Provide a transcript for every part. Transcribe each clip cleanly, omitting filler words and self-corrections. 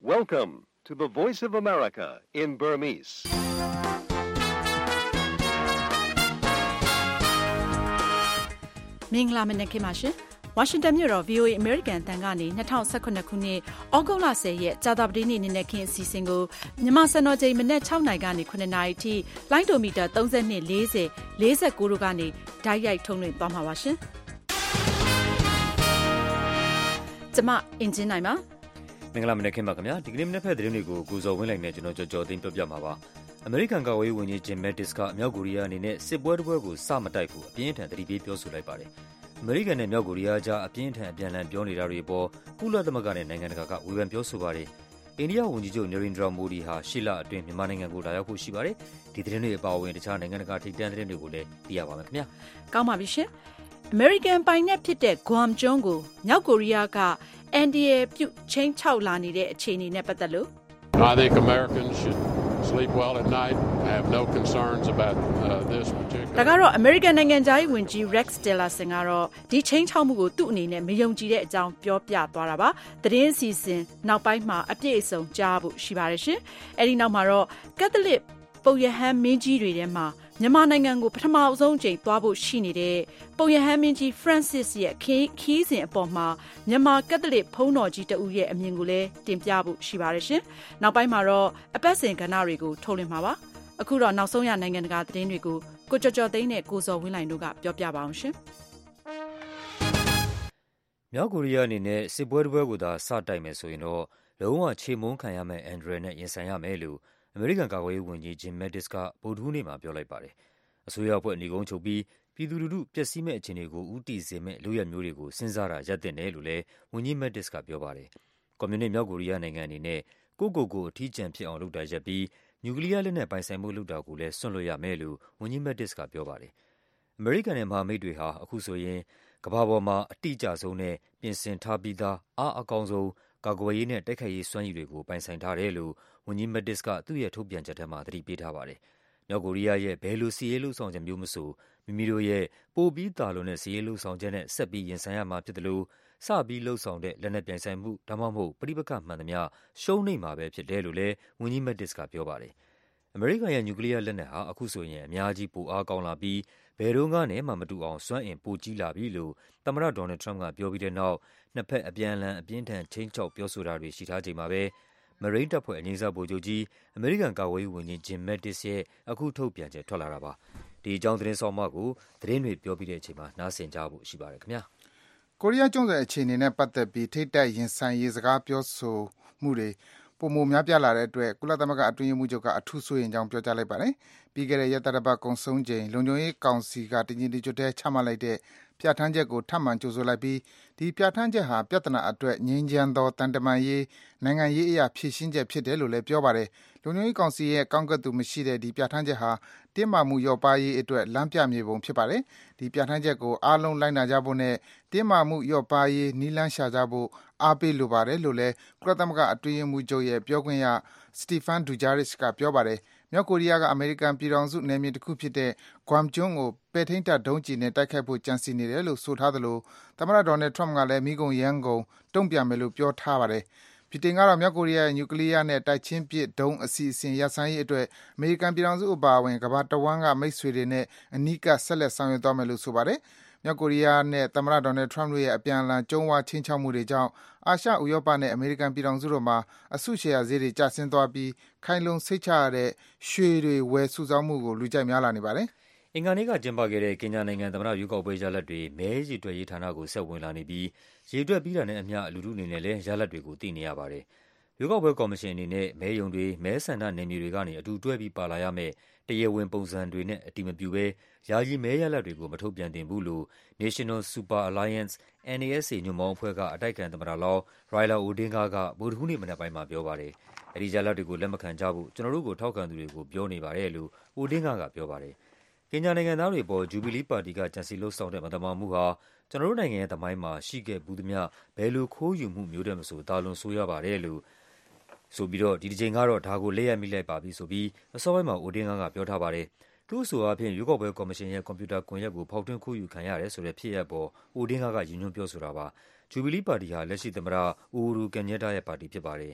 Welcome to the Voice of America in Burmese. ။မင်္ဂလာမနက်ခင်းပါရှင်။ ဝါရှင်တန်မြို့တော် VOA American အသံကနေ2018ခုနှစ်ဩဂုတ်လ10ရက်ကြာသပတေးနေ့နနက်ခင်းအစီအစဉ်ကိုမြန်မာစံတော်ချိန်မနက်6နာရီကနေ9နာရီအထိလိုင်းဒိုမီတာ32 40 49တို့ကနေဓာတ်ရိုက်ထုတ်လွှင့်သွားမှာပါရှင်။ကျွန်မအင်ဂျင်နိုင်ပါမင်္ဂလာမနက်ခင်းပါခင်ဗျာဒီကနေ့မနက်ဖက်သတင်းတွေကိုကိုဇော်ဝင်းလိုက်နဲ့ကျွန်တော်ကြော်သိမ်းပြပြမှာပါအမေရိကန်ကာကွယ်ရေးဝန်ကြီးဂျင်မက်တစ်ကမြောက်ကိုရီးယားအနေနဲ့စစ်ပွဲတစ်ပွဲကိုစမတိုက်ဘူးအပြင်းထန်သတိပေးပြောဆိုလိုက်ပါတယ်အမေရိကန်နဲ့မြောက်ကိုရီးယားကြားအပြင်းထန်အပြန်အလှန်ပြောနေတာတွေပေါ်ကုလသမဂ္ဂနဲ့နိုင်ငံတကာကဝေဖန်ပြောဆိုပါတယ်အိန္ဒိယဝန်ကြီးချုပ်နရိန်ဒရာမိုဒီဟာရှီလာအတွင်းမြန်မာနိုင်ငံကိုလာရောက်ဖို့ရှိပါတယ်ဒီသတင်းတွေအပါအဝင်တခြားနိုင်ငံတကာထိပ်တန်းသတင်းတွေကိုလည်းသိရပါမယ်ခင်ဗျာကောင်းပါပြီရှင်အမေရိကန်ပိုင်နက်ဖြစ်တဲ့ Guam ကျွန်းကိုမြောက်ကိုရီးယားက NDA ပြုချင်းချောက်လာနေတဲ့အခြေအနေနဲ့ပတ်သက်လို့ I think Americans should sleep well at night. I have no concerns about this particular. ဒါကတော့ American နိုင်ငံသားရေးဝန်ကြီး Rex Tillerson ကတော့ဒီချင်းချောက်မှုကိုသူ့အနေနဲ့မယုံကြည်တဲ့အကြောင်းပြောပြသွားတာပါသတင်းအစီအစဉ်နောက်ပိုင်းမှာအပြည့်အစုံကြားဖို့ရှိပါတယ်ရှင်အဲဒီနောက်မှာတော့ကက်သလစ်ပုပ်ရဟန်းမင်းကြီးတွေထဲမှာမြန်မာနိုင်ငံကိုပထမအဆုံးအကြိမ်သွားဖို့ရှိနေတဲ့ပုပ်ရဟန်းမင်းကြီး Francis ရဲ့ခီးစဉ်အပေါ်မှာမြန်မာကက်သလစ်ဘုန်းတော်ကြီးတဦးရဲ့အမြင်ကိုလည်းတင်ပြဖို့ရှိပါတယ်ရှင်။နောက်ပိုင်းမှာတော့အပတ်စဉ်ကဏ္ဍတွေကိုထုတ်လွှင့်မှာပါ။အခုတော့နောက်ဆုံးရနိုင်ငံတကာသတင်းတွေကိုကိုကျော်ကျော်သိန်းနဲ့ကိုဇော်ဝင်းလိုင်တို့ကပြောပြပါအောင်ရှင်။မြောက်ကိုရီးယားအနေနဲ့စစ်ပွဲတစ်ပွဲကိုသာစတိုက်မယ်ဆိုရင်တော့လုံးဝချေမှုန်းခံရမယ့်အန်ဒရယ်နဲ့ရင်ဆိုင်ရမယ်လို့အမေရိကန်ကာကွယ်ရေးဝန်ကြီးဂျင်မက်တစ်ကဗုဒ္ဓဟူးနေ့မှာပြောလိုက်ပါတယ်။အစိုးရအဖွဲ့နေကုန်းချုပ်ပြီးပြည်သူလူထုပျက်စီးမဲ့အခြေအနေကိုဦးတည်စေမဲ့လုပ်ရမျိုးတွေကိုစဉ်းစားတာရပ်သင့်တယ်လို့လည်းဝန်ကြီးမက်တစ်ကပြောပါတယ်။ကွန်မြူနစ်မြောက်ကိုရီးယားနိုင်ငံအနေနဲ့ကိုအထီးကျန်ဖြစ်အောင်လုပ်တာရပ်ပြီးနျူကလ িয়ার လက်နက်ပိုင်ဆိုင်မှုလုပ်တာကိုလည်းစွန့်လွတ်ရမယ်လို့ဝန်ကြီးမက်တစ်ကပြောပါတယ်။အမေရိကန်နဲ့မဟာမိတ်တွေဟာအခုဆိုရင်ကမ္ဘာပေါ်မှာအတိအကျဆုံးနဲ့ပြင်ဆင်ထားပြီးသားအားအကောင်းဆုံးကာကွယ်ရေးနဲ့တိုက်ခိုက်ရေးစွမ်းရည်တွေကိုပိုင်ဆိုင်ထားတယ်လို့ဝန်ကြီးမက်တစ်ကသူ့ရဲ့ထုတ်ပြန်ချက်ထဲမှာသတိပေးထားပါတယ်။မြောက်ကိုရီးယားရဲ့ဘယ်လိုစစ်ရေးလှုပ်ဆောင်ချက်မျိုးမဆိုမိမိတို့ရဲ့ပိုပြီးတာလွန်တဲ့စစ်ရေးလှုပ်ဆောင်ချက်နဲ့ဆက်ပြီးရင်ဆိုင်ရမှာဖြစ်တယ်လို့စပြီးလှုပ်ဆောင်တဲ့လက်နက်ပြိုင်ဆိုင်မှုဒါမှမဟုတ်ပဋိပက္ခမှန်သမျှရှုံးနိမ့်မှာပဲဖြစ်တယ်လို့လည်းဝန်ကြီးမက်တစ်ကပြောပါတယ်။အမေရိကန်ရဲ့နျူကလ িয়ার လက်နက်ဟာအခုဆိုရင်အများကြီးပိုအားကောင်းလာပြီးဘယ်တော့နဲ့မှမတူအောင်စွမ်းအင်ပိုကြီးလာပြီလို့သမ္မတဒေါ်နယ်ထရမ့်ကပြောပြီးတဲ့နောက်နှစ်ဖက်အပြန်အလှန်အပြင်းထန်ချိန်ချောက်ပြောဆိုတာတွေရှိထားချိန်မှာပဲမရိန်းတပ်ဖွဲ့အငြိမ်းစားဗိုလ်ချုပ်ကြီးအမေရိကန်ကာကွယ်ရေးဝန်ကြီးဂျင်မက်တစ်ရဲ့အခုထုတ်ပြန်ချက်ထွက်လာတာပါဒီအကြောင်းသတင်းဆောင်မကိုသတင်းတွေပြောပြီးတဲ့အချိန်မှာနားဆင်ကြဖို့ရှိပါတယ်ခင်ဗျာကိုရီးယားကျွန်းဆွယ်အခြေအနေနဲ့ပတ်သက်ပြီးထိတ်တိုက်ရင်ဆိုင်ရေးစကားပြောဆိုမှုတွေပုံမများပြားလာတဲ့အတွက်ကုလသမဂ္ဂအတွင်းရေးမှူးချုပ်ကအထူးဆိုရင်ကြောင်းပြောကြားလိုက်ပါတယ်ပြီးခဲ့တဲ့ရက်သတ္တပတ်ကုံဆုံးချိန်လုံခြုံရေးကောင်စီကတင်ကြီးကျွတ်တဲ့ချမှတ်လိုက်တဲ့ပြဋ္ဌာန်းချက်ကိုထပ်မံကြိုဆိုလိုက်ပြီးဒီပြဋ္ဌာန်းချက်ဟာပြဿနာအတွက်ငြိမ်းချမ်းသောတန်တမာရေးနိုင်ငံရေးအရာဖြည့်ရှင်းချက်ဖြစ်တယ်လို့လည်းပြောပါတယ်လုံခြုံရေးကောင်စီရဲ့ကောင်းကင်သူမရှိတဲ့ဒီပြဋ္ဌာန်းချက်ဟာတင်းမာမှုရော့ပါးရေးအတွက်လမ်းပြမြေပုံဖြစ်ပါတယ်ဒီပြဋ္ဌာန်းချက်ကိုအားလုံးလိုက်နာကြဖို့နဲ့တင်းမာမှုရော့ပါးရေးနည်းလမ်းရှာကြဖို့အားပေးလိုပါတယ်လို့လည်းကုလသမဂ္ဂအတွင်းရေးမှူးချုပ်ရဲ့ပြောခွင့်ရစတီဖန်ဒူဂျာရစ်ကပြောပါတယ်မြောက်ကိုရီးယားကအမေရိကန်ပြည်ထောင်စုနယ်မြေတစ်ခုဖြစ်တဲ့ Guam ကျွန်းကိုပဲ့ထိန်းတပ်ဒုံးကျည်နဲ့တိုက်ခိုက်ဖို့ကြံစည်နေတယ်လို့ဆိုထားသလိုသမ္မတဒေါ်နယ်ထရမ့်ကလည်းမိကုန်ရမ်းကုန်တုံ့ပြန်မယ်လို့ပြောထားပါတယ်ဗြိတိန်ကတော့မြောက်ကိုရီးယားရဲ့နျူကလ িয়ার နဲ့တိုက်ချင်းပစ်ဒုံးအစီအစဉ်ရပ်ဆိုင်းရေးအတွက်အမေရိကန်ပြည်ထောင်စုအပါအဝင်ကမ္ဘာတဝန်းကမိတ်ဆွေတွေနဲ့အနီးကပ်ဆက်လက်ဆောင်ရွက်သွားမယ်လို့ဆိုပါတယ်မြောက်ကိုရီးယားနဲ့သမ္မတဒေါ်နယ်ထရမ့်တို့ရဲ့အပြန်အလှန်ကြုံးဝါချင်းချောက်မှုတွေကြောင့်အာရှဥရောပနဲ့အမေရိကန်ပြည်ထောင်စုတို့မှာအစုရှယ်ယာဈေးတွေကျဆင်းသွားပြီးခိုင်လုံစိတ်ချရတဲ့ရွှေတွေဝယ်စုဆောင်းမှုကိုလူကြိုက်များလာနေပါတယ်အင်္ဂါနေ့ကကျင်းပခဲ့တဲ့ကင်ညာနိုင်ငံသမ္မတရွေးကောက်ပွဲရလဒ်တွေမဲရေတွက်ရေးဌာနကိုဆက်ဝင်လာနေပြီးရေတွက်ပြီးတာနဲ့အမျှလူထုအနေနဲ့လည်းရလဒ်တွေကိုသိနေရပါတယ်ရွေးကောက်ပွဲကော်မရှင်အနေနဲ့မဲရုံတွေမဲဆန္ဒနယ်မြေတွေကနေအတူတွဲပြီးပါလာရမယ့်တရားဝင်ပုံစံတွေနဲ့အတည်မပြုဘဲယာယီမဲရလဒ်တွေကိုမထုတ်ပြန်သင့်ဘူးလို့ National Super Alliance NASA ညွန့်ပေါင်းအဖွဲ့ကအတိုက်အခံသမ္မတလောင်း Raila Odinga ကဗုဒ္ဓဟူးနေ့မနက်ပိုင်းမှာပြောပါတယ်။အဲဒီရလဒ်တွေကိုလက်မခံကြဖို့ကျွန်တော်တို့ကိုထောက်ခံသူတွေကိုပြောနေပါတယ်လို့ Odinga ကပြောပါတယ်။ကင်ညာနိုင်ငံသားတွေပေါ် Jubilee ပါတီကကြံစည်လှုပ်ဆောင်တဲ့မသမာမှုဟာကျွန်တော်တို့နိုင်ငံရဲ့သမိုင်းမှာရှိခဲ့ဘူးသမျှဘယ်လိုခိုးယူမှုမျိုးတည်းမဆိုဒါလွန်ဆိုးရပါတယ်လို့ဆိုပြီးတော့ဒီတစ်ချိန်ကတော့ဒါကိုလက်ရမိလိုက်ပါပြီဆိုပြီးအစောပိုင်းမှာ Odinga ကပြောထားပါတယ်။သူ့ဆိုအားဖြင့်ရွေးကောက်ပွဲကော်မရှင်ရဲ့ကွန်ပျူတာကွန်ရက်ကိုဖောက်ထွင်းခိုးယူခံရတယ်ဆိုတဲ့ဖြစ်ရပ်ပေါ် Odinga ကရည်ညွှန်းပြောဆိုတာပါ။ Jubilee ပါတီဟာလက်ရှိသမ္မတ Uhuru Kenyatta ရဲ့ပါတီဖြစ်ပါတယ်။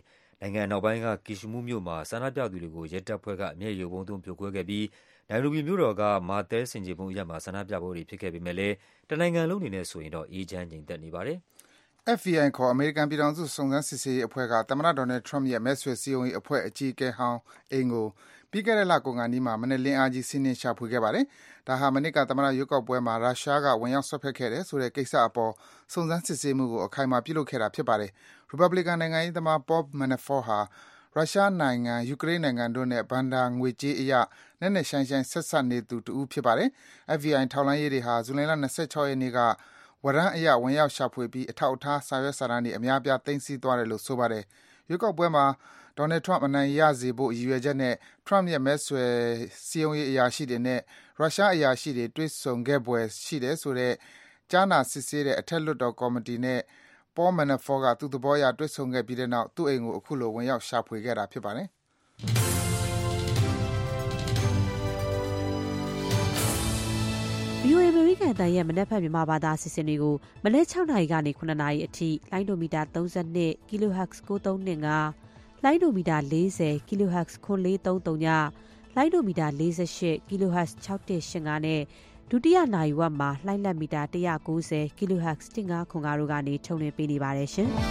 နိုင်ငံအနောက်ပိုင်းက Kisumu မြို့မှာဆန္ဒပြသူတွေကိုရဲတပ်ဖွဲ့ကအမျက်ရည်ယိုဗုံးသုံးဖြိုခွဲခဲ့ပြီး နိုင်ရိုဘီမြို့တော်က Martel ဆင်ခြေဖုံးအရပ်မှာဆန္ဒပြပွဲတွေဖြစ်ခဲ့ပေမဲ့လည်း တနိုင်ငံလုံးအနေနဲ့ဆိုရင်တော့အေးချမ်းငြိမ်သက်နေပါတယ်။ FBI ခေါ် အမေရိကန်ပြည်ထောင်စုစုံစမ်းစစ်ဆေးရေးအဖွဲ့က သမ္မတ Donald Trump ရဲ့မဲဆွယ်စည်းရုံးရေးအဖွဲ့အကြီးအကဲဟောင်းအိမ်ကို ပြီးခဲ့တဲ့လကုန်ခါနီးမှာ မနက်လင်းအားကြီး စီးနင်းရှာဖွေခဲ့ပါတယ်။ ဒါဟာ မနှစ်က သမ္မတရွေးကောက်ပွဲမှာ ရုရှားက ဝင်ရောက်စွက်ဖက်ခဲ့တယ်ဆိုတဲ့ကိစ္စအပေါ် စုံစမ်းစစ်ဆေးမှုကို အခိုင်အမာပြုလုပ်ခဲ့တာဖြစ်ပါတယ်။ ရီပတ်ဘလီကန်နိုင်ငံရေးသမား Paul Manafort ဟာ ရုရှားနိုင်ငံ၊ ယူကရိန်းနိုင်ငံတို့နဲ့ ဘဏ္ဍာငွေကြေးအရ နက်နက်ရှိုင်းရှိုင်း ဆက်စပ်နေသူတဦးဖြစ်ပါတယ်။ FBI ထောက်လှမ်းရေးတွေဟာ ဇူလိုင်လ ၂၆ ရက်နေ့က ဝရမ်းအရ ဝင်ရောက်ရှာဖွေပြီး အထောက်အထား စာရွက်စာတမ်းတွေ အများအပြား သိမ်းဆည်းသွားတယ်လို့ ဆိုပါတယ်။ ရွေးကောက်ပွဲမှာ Donald Trump အနိုင်ရစေဖို့ ရည်ရွယ်ချက်နဲ့ Trump ရဲ့ မဲဆွယ်စည်းရုံးရေးအရာရှိတွေနဲ့ ရုရှားအရာရှိတွေ တွေ့ဆုံခဲ့ဖွယ်ရှိတယ်ဆိုတဲ့ ကြားနာစစ်ဆေးတဲ့ အထက်လွှတ်တော်ကော်မတီနဲ့ Paul Manafort က သူ့သဘောအရ တွေ့ဆုံခဲ့ပြီးတဲ့နောက် သူ့အိမ်ကို အခုလို ဝင်ရောက်ရှာဖွေခဲ့တာဖြစ်ပါတယ်။ VOA အမေရိကန်အသံရဲ့မနက်ဖြန်မြန်မာဘာသာအစီအစဉ်တွေကို မနက် 6 နာရီကနေ 9 နာရီအထိ လိုင်းဒိုမီတာ 32 kHz 9325 လိုင်းဒိုမီတာ 40 kHz 9430 ည လိုင်းဒိုမီတာ 48 kHz 6185 နဲ့ ဒုတိယနာရီဝက်မှာ လှိုင်းလက်မီတာ 190 kHz 1505 တို့ကနေ ထုတ်လွှင့်ပေးနေပါတယ်ရှင်။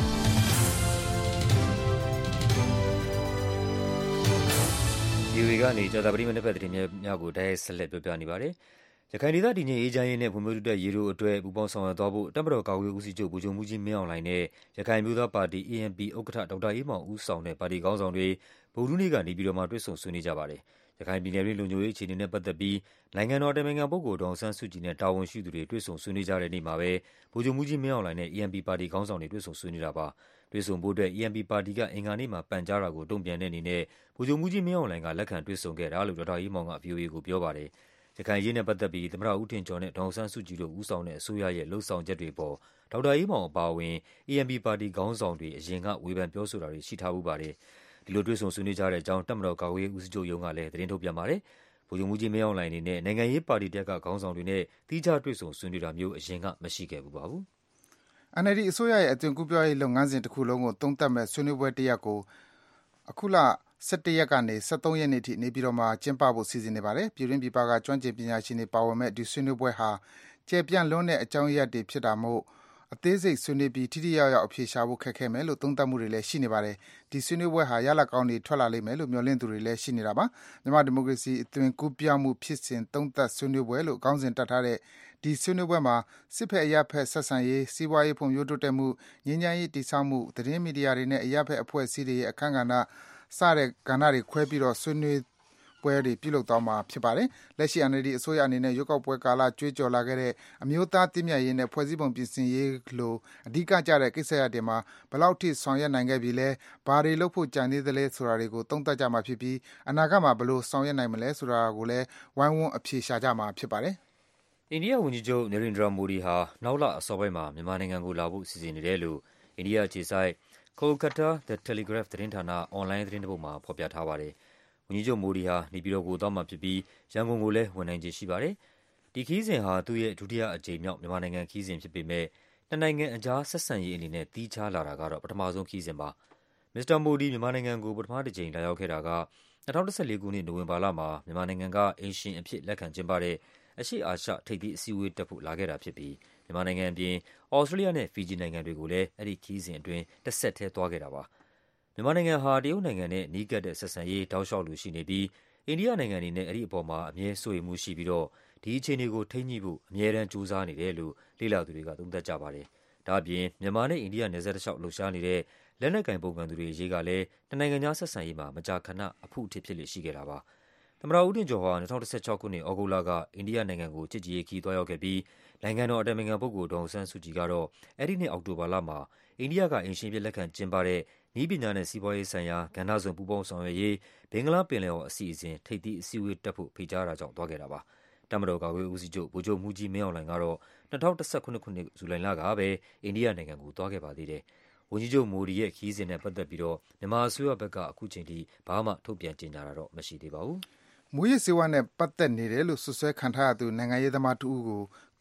VOA ကနေကြာသပတေးမနက်ဖြန်သတင်းများကိုတိုက်ရိုက်ဆက်လက်ပြောပြနေပါတယ်။ ရခိုင်ဒေသတည်ငြိမ်အေးချမ်းရေးနဲ့ဖွံ့ဖြိုးတိုးတက်ရေးတို့အတွက်ပူးပေါင်းဆောင်ရွက်သွားဖို့တပ်မတော်ကာကွယ်ရေးဦးစီးချုပ်ဗိုလ်ချုပ်မှူးကြီးမင်းအောင်လှိုင်နဲ့ရခိုင်အမျိုးသားပါတီ ANP ဥက္ကဋ္ဌဒေါက်တာအေးမောင်ဦးဆောင်တဲ့ပါတီခေါင်းဆောင်တွေဗုဒ္ဓဟူးနေ့ကနေပြည်တော်မှာတွေ့ဆုံဆွေးနွေးကြပါတယ်။ ရခိုင်ပြည်နယ်တွင်းလုံခြုံရေးအခြေအနေနဲ့ပတ်သက်ပြီးနိုင်ငံတော်အတိုင်ပင်ခံပုဂ္ဂိုလ်ဒေါ်အောင်ဆန်းစုကြည်နဲ့တာဝန်ရှိသူတွေတွေ့ဆုံဆွေးနွေးကြတဲ့နေ့မှာပဲဗိုလ်ချုပ်မှူးကြီးမင်းအောင်လှိုင်နဲ့ ANP ပါတီခေါင်းဆောင်တွေတွေ့ဆုံဆွေးနွေးတာပါ။ တွေ့ဆုံဖို့အတွက် ANP ပါတီကအင်္ဂါနေ့မှာပန်ကြားတာကိုတုံ့ပြန်တဲ့အနေနဲ့ဗိုလ်ချုပ်မှူးကြီးမင်းအောင်လှိုင်ကလက်ခံတွေ့ဆုံခဲ့တာလို့ဒေါက်တာအေးမောင်က VOA ကိုပြောပါတယ်။ ရခိုင်အရေးနဲ့ပတ်သက်ပြီးသမ္မတဦးထင်ကျော်နဲ့ဒေါ်အောင်ဆန်းစုကြည်တို့ဦးဆောင်တဲ့အစိုးရရဲ့လုပ်ဆောင်ချက်တွေအပေါ်ဒေါက်တာအေးမောင်အပါအဝင် ANP ပါတီခေါင်းဆောင်တွေအရင်ကဝေဖန်ပြောဆိုတာတွေရှိထားဖူးပါတယ်။ ဒီလိုတွေ့ဆုံဆွေးနွေးကြတဲ့အကြောင်းတပ်မတော်ကာကွယ်ရေးဦးစီးချုပ်ရုံးကလည်းသတင်းထုတ်ပြန်ပါတယ်။ ဗိုလ်ချုပ်မှူးကြီးမင်းအောင်လှိုင်အနေနဲ့နိုင်ငံရေးပါတီတစ်ရပ်ကခေါင်းဆောင်တွေနဲ့သီးခြားတွေ့ဆုံဆွေးနွေးတာမျိုးအရင်ကမရှိခဲ့ဖူးပါဘူး။ NLD အစိုးရရဲ့အသွင်ကူးပြောင်းရေးလုပ်ငန်းစဉ်တခုလုံးကိုသုံးသပ်မယ့်ဆွေးနွေးပွဲတစ်ရပ်ကိုအခုလ 11 ရက်ကနေ 13 ရက်နေ့အထိနေပြည်တော်မှာကျင်းပဖို့စီစဉ်နေပါတယ်။ ပြည်တွင်းပြည်ပကကျွမ်းကျင်ပညာရှင်တွေပါဝင်မယ့်ဒီဆွေးနွေးပွဲဟာကျယ်ပြန့်လွန်းတဲ့အကြောင်းရပ်တွေဖြစ်တာမို့အသေးစိတ်ဆွေးနွေးပြီးထိထိရောက်ရောက်အဖြေရှာဖို့ခက်ခဲမယ်လို့သုံးသပ်မှုတွေလည်းရှိနေပါတယ်။ ဒီဆွေးနွေးပွဲဟာရလဒ်ကောင်းတွေထွက်လာလိမ့်မယ်လို့မျှော်လင့်သူတွေလည်းရှိနေတာပါ။ မြန်မာ့ဒီမိုကရေစီအသွင်ကူးပြောင်းမှုဖြစ်စဉ်သုံးသပ်ဆွေးနွေးပွဲလို့ခေါင်းစဉ်တပ်ထားတဲ့ဒီဆွေးနွေးပွဲမှာစစ်ဘက်-အရပ်ဘက်ဆက်ဆံရေး၊ စီးပွားရေးဖွံ့ဖြိုးတိုးတက်မှု၊ ငြိမ်းချမ်းရေးတည်ဆောက်မှု၊ သတင်းမီဒီယာတွေနဲ့အရပ်ဘက်အဖွဲ့အစည်းတွေရဲ့အခန်းကဏ္ဍစတဲ့ကဏ္ဍတွေခွဲပြီးဆွေးနွေးပွဲတွေပြုလုပ်သွားမှာဖြစ်ပါတယ်။ လက်ရှိ NLD အစိုးရအနေနဲ့ရွေးကောက်ပွဲကာလကြွေးကြော်လာခဲ့တဲ့အမျိုးသားသင့်မြတ်ရေးနဲ့ဖွဲ့စည်းပုံပြင်ဆင်ရေးလိုအဓိကကျတဲ့ကိစ္စရပ်တွေမှာဘယ်လောက်အထိဆောင်ရွက်နိုင်ခဲ့ပြီလဲ၊ ဘာတွေလုပ်ဖို့ကျန်သေးသလဲဆိုတာတွေကိုသုံးသပ်ကြမှာဖြစ်ပြီးအနာဂတ်မှာဘယ်လိုဆောင်ရွက်နိုင်မလဲဆိုတာကိုလည်းဝိုင်းဝန်းအဖြေရှာကြမှာဖြစ်ပါတယ်။ အိန္ဒိယဝန်ကြီးချုပ် Narendra Modi ဟာနောက်လအစောပိုင်းမှာမြန်မာနိုင်ငံကိုလာဖို့စီစဉ်နေတယ်လို့အိန္ဒိယအခြေစိုက် Kolkata The Telegraph သတင်းဌာနအွန်လိုင်းသတင်းတစ်ပုဒ်မှာဖော်ပြထားပါတယ်။ ဝန်ကြီးချုပ် Modi ဟာနေပြည်တော်ကိုသွားမှာဖြစ်ပြီးရန်ကုန်ကိုလည်းဝင်နိုင်ခြေရှိပါတယ်။ ဒီခရီးစဉ်ဟာသူ့ရဲ့ဒုတိယအကြိမ်မြောက်မြန်မာနိုင်ငံခရီးစဉ်ဖြစ်ပေမဲ့နှစ်နိုင်ငံအကြားဆက်ဆံရေးအနေနဲ့သီးခြားလာတာကတော့ပထမဆုံးခရီးစဉ်ပါ။ မစ္စတာ Modi မြန်မာနိုင်ငံကိုပထမတစ်ကြိမ်လာရောက်ခဲ့တာက2014 ခုနှစ်၊ နိုဝင်ဘာလမှာမြန်မာနိုင်ငံကအိမ်ရှင်အဖြစ်လက်ခံကျင်းပတဲ့အရှေ့အာရှထိပ်သီးအစည်းအဝေးတက်ဖို့လာခဲ့တာဖြစ်ပြီးမြန်မာနိုင်ငံအပြင်သြစတြေးလျနဲ့ဖီဂျီနိုင်ငံတွေကိုလည်းအဲဒီခရီးစဉ်အတွင်းတဆက်တည်းသွားခဲ့တာပါ။ မြန်မာနိုင်ငံဟာတရုတ်နိုင်ငံနဲ့နီးကပ်တဲ့ဆက်ဆံရေးတောက်လျှောက်လိုရှိနေပြီးအိန္ဒိယနိုင်ငံအနေနဲ့အဲဒီအပေါ်မှာအမြဲစိုးရိမ်မှုရှိပြီးတော့ဒီအခြေအနေကိုထိန်းညှိဖို့အမြဲတမ်းကြိုးစားနေတယ်လို့လေ့လာသူတွေကသုံးသပ်ကြပါတယ်။ ဒါ့အပြင်မြန်မာနဲ့အိန္ဒိယနယ်စပ်တလျှောက်လှုပ်ရှားနေတဲ့လက်နက်ကိုင်ပုန်ကန်သူတွေအရေးကလည်းနှစ်နိုင်ငံကြားဆက်ဆံရေးမှာမကြာခဏအဖုအထစ်ဖြစ်လေ့ရှိခဲ့တာပါ။ သမ္မတဦးထင်ကျော်ဟာ2016 ခုနှစ်၊ သြဂုတ်လကအိန္ဒိယနိုင်ငံကိုချစ်ကြည်ရေးခရီးသွားရောက်ခဲ့ပြီးနိုင်ငံတော်အတိုင်ပင်ခံပုဂ္ဂိုလ်ဒေါ်အောင်ဆန်းစုကြည်ကတော့အဲဒီနှစ်အောက်တိုဘာလမှာအိန္ဒိယကအိမ်ရှင်အဖြစ်လက်ခံကျင်းပတဲ့နည်းပညာနဲ့စီးပွားရေးဆိုင်ရာကဏ္ဍစုံပူးပေါင်းဆောင်ရွက်ရေးဘင်္ဂလားပင်လယ်အော်အစီအစဉ်ထိပ်သီးအစည်းအဝေးတက်ဖို့ဖိတ်ကြားတာကြောင့်သွားခဲ့တာပါ။ တပ်မတော်ကာကွယ်ရေးဦးစီးချုပ်ဗိုလ်ချုပ်မှူးကြီးမင်းအောင်လှိုင်ကတော့2017 ခုနှစ်၊ ဇူလိုင်လကပဲအိန္ဒိယနိုင်ငံကိုသွားခဲ့ပါသေးတယ်။ ဝန်ကြီးချုပ် Modi ရဲ့ခရီးစဉ်နဲ့ပတ်သက်ပြီးမြန်မာအစိုးရဘက်ကခုချိန်ထိဘာမှထုတ်ပြန်ကြေညာတာတော့မရှိသေးပါဘူး။မူးယစ်ဆေးဝါးနဲ့ပတ်သက်နေတယ်လို့စွပ်စွဲခံထားရသူနိုင်ငံရေးသမားတစ်ဦးကို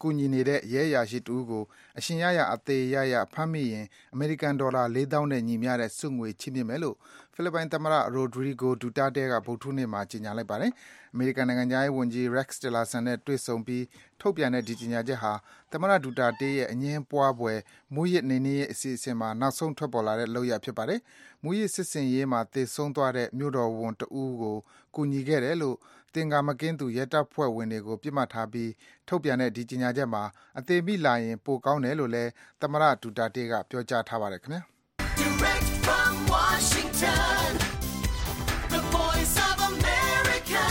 ကူညီနေတဲ့ရဲအရာရှိတဦးကိုအရှင်ရရအသေးရရဖမ်းမိရင်အမေရိကန်ဒေါ်လာ 4,000 နဲ့ညီမျှတဲ့စုငွေချီးမြှင့်မယ်လို့ဖိလစ်ပိုင်သမ္မတ Rodrigo Duterte ကဗုဒ္ဓဟူးနေ့မှာကြေညာလိုက်ပါတယ်။အမေရိကန်နိုင်ငံခြားရေးဝန်ကြီး Rex Tillerson နဲ့တွေ့ဆုံပြီးထုတ်ပြန်တဲ့ဒီကြေညာချက်ဟာသမ္မတ Duterte ရဲ့အငြင်းပွားဖွယ်မူရစ်နေနေရဲ့အစီအစဉ်မှာနောက်ဆုံးထွက်ပေါ်လာတဲ့လုပ်ရပ်ဖြစ်ပါတယ်။မူရစ်စစ်စင်ရေးမှာသေဆုံးသွားတဲ့မြို့တော်ဝန်တဦးကိုကူညီခဲ့တယ်လို့တင်ကာမကင်းသူရဲတပ်ဖွဲ့ဝင်တွေကိုပြစ်မှတ်ထားပြီးထုတ်ပြန်တဲ့ဒီကြေညာချက်မှာအသေးမိလာရင်ပိုကောင်းတယ်လို့လည်းသမ္မတ Duterte ကပြောကြားထားပါတယ်ခင်ဗျာ။ Direct from Washington, the voice of America,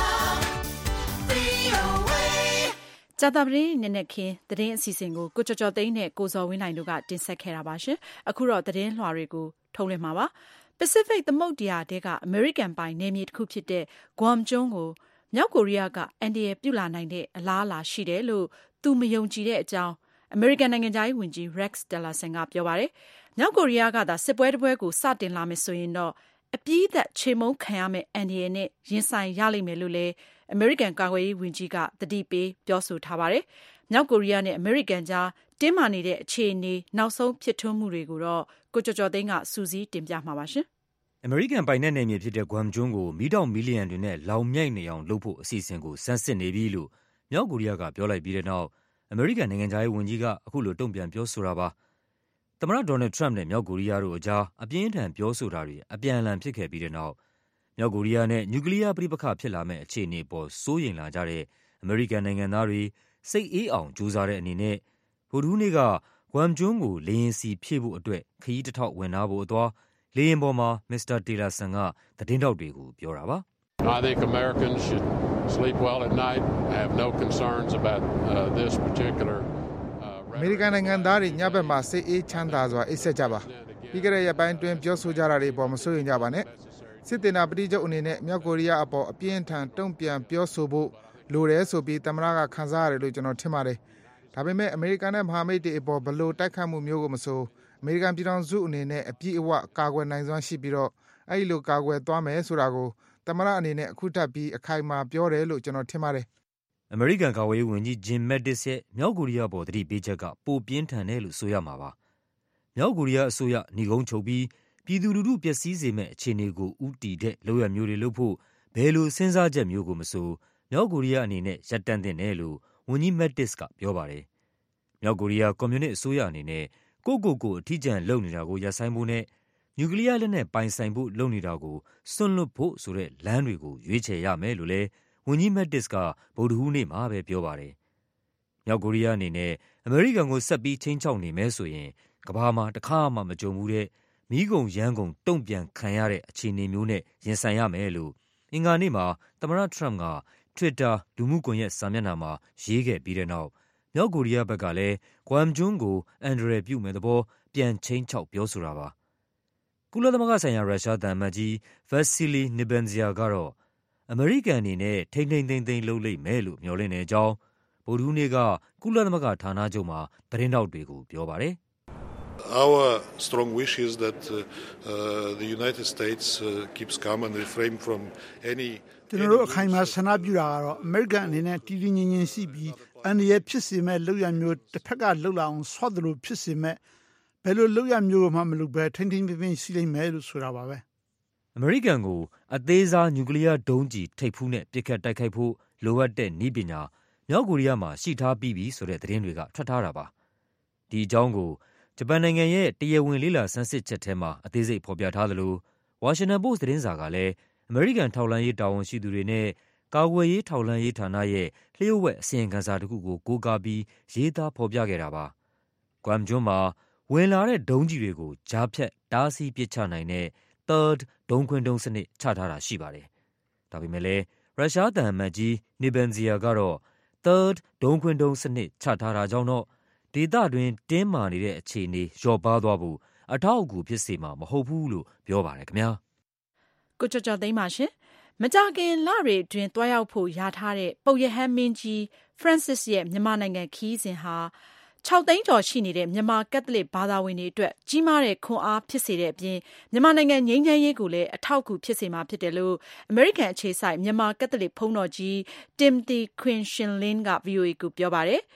VOA. ကြာသပတေးနေ့နဲ့ခင်သတင်းအစီအစဉ်ကိုကိုကျော်ကျော်သိန်းနဲ့ကိုဇော်ဝင်းနိုင်တို့ကတင်ဆက်ခဲ့တာပါရှင်။အခုတော့သတင်းလွှာတွေကိုထုတ်လွှင့်မှာပါ။ Pacific သမုဒ္ဒရာထဲကအမေရိကန်ပိုင်နယ်မြေတစ်ခုဖြစ်တဲ့ Guam ကျွန်းကိုမြောက်ကိုရီးယားကအန်ဒီရယ်ပြုလာနိုင်တဲ့အလားအလာရှိတယ်လို့သူမယုံကြည်တဲ့အကြောင်းအမေရိကန်နိုင်ငံခြားရေးဝန်ကြီး Rex Tillerson ကပြောပါတယ်။မြောက်ကိုရီးယားကသာစစ်ပွဲတစ်ပွဲကိုစတင်လာမယ်ဆိုရင်တော့အပြည့်အသက်ချေမှုန်းခံရမယ့်အန်ဒီရယ်နဲ့ရင်ဆိုင်ရလိမ့်မယ်လို့လည်းအမေရိကန်ကာကွယ်ရေးဝန်ကြီးကသတိပေးပြောဆိုထားပါတယ်။မြောက်ကိုရီးယားနဲ့အမေရိကန်ကြားတင်းမာနေတဲ့အခြေအနေနောက်ဆုံးဖြစ်ထွန်းမှုတွေကိုတော့ကိုကျော်ကျော်သိန်းကစူးစီးတင်ပြမှာပါရှင်။အမေရိကန်ပိုင်နက်နယ်မြေဖြစ်တဲ့ Guam ကျွန်းကိုမီးတောင်မီလီယံတွေနဲ့လောင်မြိုက်နေအောင်လုပ်ဖို့အစီအစဉ်ကိုစမ်းစစ်နေပြီလို့မြောက်ကိုရီးယားကပြောလိုက်ပြီးတဲ့နောက်အမေရိကန်နိုင်ငံခြားရေးဝန်ကြီးကအခုလိုတုံ့ပြန်ပြောဆိုတာပါ။သမ္မတဒေါ်နယ်ထရမ့်နဲ့မြောက်ကိုရီးယားတို့အကြားအပြင်းအထန်ပြောဆိုတာတွေအပြန်အလှန်ဖြစ်ခဲ့ပြီးတဲ့နောက်မြောက်ကိုရီးယားနဲ့နျူကလ িয়ার ပဋိပက္ခဖြစ်လာမယ့်အခြေအနေပေါ်စိုးရိမ်လာကြတဲ့အမေရိကန်နိုင်ငံသားတွေစိတ်အေးအောင်ကြိုးစားတဲ့အနေနဲ့ဗုဒ္ဓဟူးနေ့က Guam ကျွန်းကိုလေယာဉ်စီဖြည့်ဖို့အတွက်ခရီးတစ်ထောက်ဝင်နာဖို့အသွားလေယာဉ်ပေါ်မှာမစ္စတာ Tillerson ကသတင်းထောက်တွေကိုပြောတာပါ I think Americans should sleep well at night. I have no concerns about this particular အမေရိကန်နိုင်ငံသားတွေညဘက်မှာစိတ်အေးချမ်းသာစွာအိပ်စက်ကြပါပြီးကြတဲ့ရက်ပိုင်းတွင်ပြောဆိုကြတာတွေပေါ်မစိုးရင်ကြပါနဲ့စစ်တင်တာပဋိချုပ်အနေနဲ့မြောက်ကိုရီးယားအပေါ်အပြင်းထန်တုံ့ပြန်ပြောဆိုဖို့လိုတယ်ဆိုပြီးသမ္မတကခန်းစားရတယ်လို့ကျွန်တော်ထင်ပါတယ်ဒါပေမဲ့အမေရိကန်နဲ့မဟာမိတ်တွေအပေါ်ဘလို့တိုက်ခတ်မှုမျိုးကိုမဆိုအမေရိကန်ပြည်ထောင်စုအနေနဲ့အပြည့်အဝကာကွယ်နိုင်စွမ်းရှိပြီးတော့အဲ့ဒီလိုကာကွယ်သွားမယ်ဆိုတာကိုသမ္မတအနေနဲ့အခုထပ်ပြီးအခိုင်အမာပြောတယ်လို့ကျွန်တော်ထင်ပါတယ်အမေရိကန်ကာကွယ်ရေးဝန်ကြီး Jim Mattis ရဲ့မြောက်ကိုရီးယားပေါ်သတိပေးချက်ကပိုပြင်းထန်တယ်လို့ဆိုရမှာပါ။မြောက်ကိုရီးယားအစိုးရညီကုန်းချုပ်ပြီးပြည်သူလူထုပျက်စီးစေမယ့်အခြေအနေကိုဥတီတဲ့လုပ်ရမျိုးတွေလုပ်ဖို့ဘယ်လိုစဉ်းစားချက်မျိုးကိုမဆိုမြောက်ကိုရီးယားအနေနဲ့ရပ်တန့်သင့်တယ်လို့ဝန်ကြီး Mattis ကပြောပါတယ်။မြောက်ကိုရီးယားကွန်မြူနစ်အစိုးရအနေနဲ့ကိုအထီးကျန်လုပ်နေတာကိုရပ်ဆိုင်းဖို့နဲ့နျူကလ িয়ার လက်နက်ပိုင်ဆိုင်ဖို့လုပ်နေတာကိုစွန့်လွတ်ဖို့ဆိုတဲ့လမ်းတွေကိုရွေးချယ်ရမယ်လို့လည်းဝန်ကြီး Mattis ကဗုဒ္ဓဟူးနေ့မှာပဲပြောပါတယ်။မြောက်ကိုရီးယားအနေနဲ့အမေရိကန်ကိုဆက်ပြီးခြိမ်းခြောက်နေမယ်ဆိုရင်ကမ္ဘာမှာတခါမှမကြုံဘူးတဲ့မီးကုန်ရမ်းကုန်တုံ့ပြန်ခံရတဲ့အခြေအနေမျိုးနဲ့ရင်ဆိုင်ရမယ်လို့အင်္ဂါနေ့မှာသမ္မတထရမ့်က Twitter လူမှုကွန်ရက်စာမျက်နှာမှာရေးခဲ့ပြီးတဲ့နောက်မြောက်ကိုရီးယားဘက်ကလည်း Guam ကျွန်းကိုအန္တရာယ်ပြုမဲ့သဘောပြန်ခြိမ်းခြောက်ပြောဆိုတာပါ။ကုလသမဂ္ဂဆိုင်ရာရုရှားသံအမတ်ကြီး Vasily Nebenzia ကတော့အမေရိကန်အနေနဲ့ထိန်းသိမ်းလုပ်လိမ့်မယ်လို့မျှော်လင့်တဲ့အကြောင်းဗုဒ္ဓဟူးနေ့ကကုလသမဂ္ဂဌာနချုပ်မှာသတင်းထောက်တွေကိုပြောပါတယ်။ Our strong wish is that the United States keeps calm and refrain from any ကျွန်တော်တို့အခိုင်အမာဆန္ဒပြုတာကတော့အမေရိကန်အနေနဲ့တည်တည်ငြိမ်ငြိမ်ရှိပြီးအန္တရာယ်ဖြစ်စေမဲ့လုပ်ရမျိုးတစ်ဖက်ကလှုပ်လာအောင်ဆွတ်သလိုဖြစ်စေမဲ့ဘယ်လိုလုပ်ရမျိုးမှမလုပ်ဘဲထိန်းသိမ်းရှိလိမ့်မယ်လို့ဆိုတာပါပဲအမေရိကန်ကိုအသေးစားနျူကလ িয়ার ဒုံးကျည်ထိပ်ဖူးနဲ့ပစ်ခတ်တိုက်ခိုက်ဖို့လိုအပ်တဲ့နည်းပညာမြောက်ကိုရီးယားမှာရှိထားပြီးပြီဆိုတဲ့သတင်းတွေကထွက်ထားတာပါဒီအကြောင်းကိုဂျပန်နိုင်ငံရဲ့တရားဝင်လေ့လာဆန်းစစ်ချက်ထဲမှာအသေးစိတ်ဖော်ပြထားသလိုဝါရှင်တန်ပို့စ်သတင်းစာကလည်းအမေရိကန်ထောက်လှမ်းရေးတာဝန်ရှိသူတွေနဲ့ကာကွယ်ရေးထောက်လှမ်းရေးဌာနရဲ့လျှို့ဝှက်အစီရင်ခံစာတစ်ခုကိုကိုးကားပြီးရေးသားဖော်ပြခဲ့တာပါ။ Guam ကျွန်းမှာဝင်လာတဲ့ဒုံးကျည်တွေကိုကြားဖြတ်တားဆီးပစ်ချနိုင်တဲ့ Third ဒုံးခွင်းဒုံးစနစ်ချထားတာရှိပါတယ်။ဒါပေမဲ့လည်းရုရှားသံအမတ်ကြီး Nebenzia ကတော့ Third ဒုံးခွင်းဒုံးစနစ်ချထားတာကြောင့်တော့ဒေသတွင်းတင်းမာနေတဲ့အခြေအနေလျော့ပါးသွားဖို့အထောက်အကူဖြစ်စေမှာမဟုတ်ဘူးလို့ပြောပါတယ်ခင်ဗျာ။ကိုကျော်သိန်းပါရှင်။မကြခင်လတွေအတွင်းတွားရောက်ဖို့ယာထားတဲ့ပုပ်ရဟန်းမင်းကြီး Francis ရဲ့မြန်မာနိုင်ငံခီးစဉ်ဟာ6 သိန်းကျော်ရှိနေတဲ့မြန်မာကက်သလစ်ဘာသာဝင်တွေအတွက်ကြီးမားတဲ့ခွန်အားဖြစ်စေတဲ့အပြင်မြန်မာနိုင်ငံငြိမ်းချမ်းရေးကိုလည်းအထောက်အကူဖြစ်စေမှာဖြစ်တယ်လို့အမေရိကန်အခြေစိုက်မြန်မာကက်သလစ်ဘုန်းတော်ကြီး Timothy Quinn Shinlin က VOA ကိုပြောပါတယ်။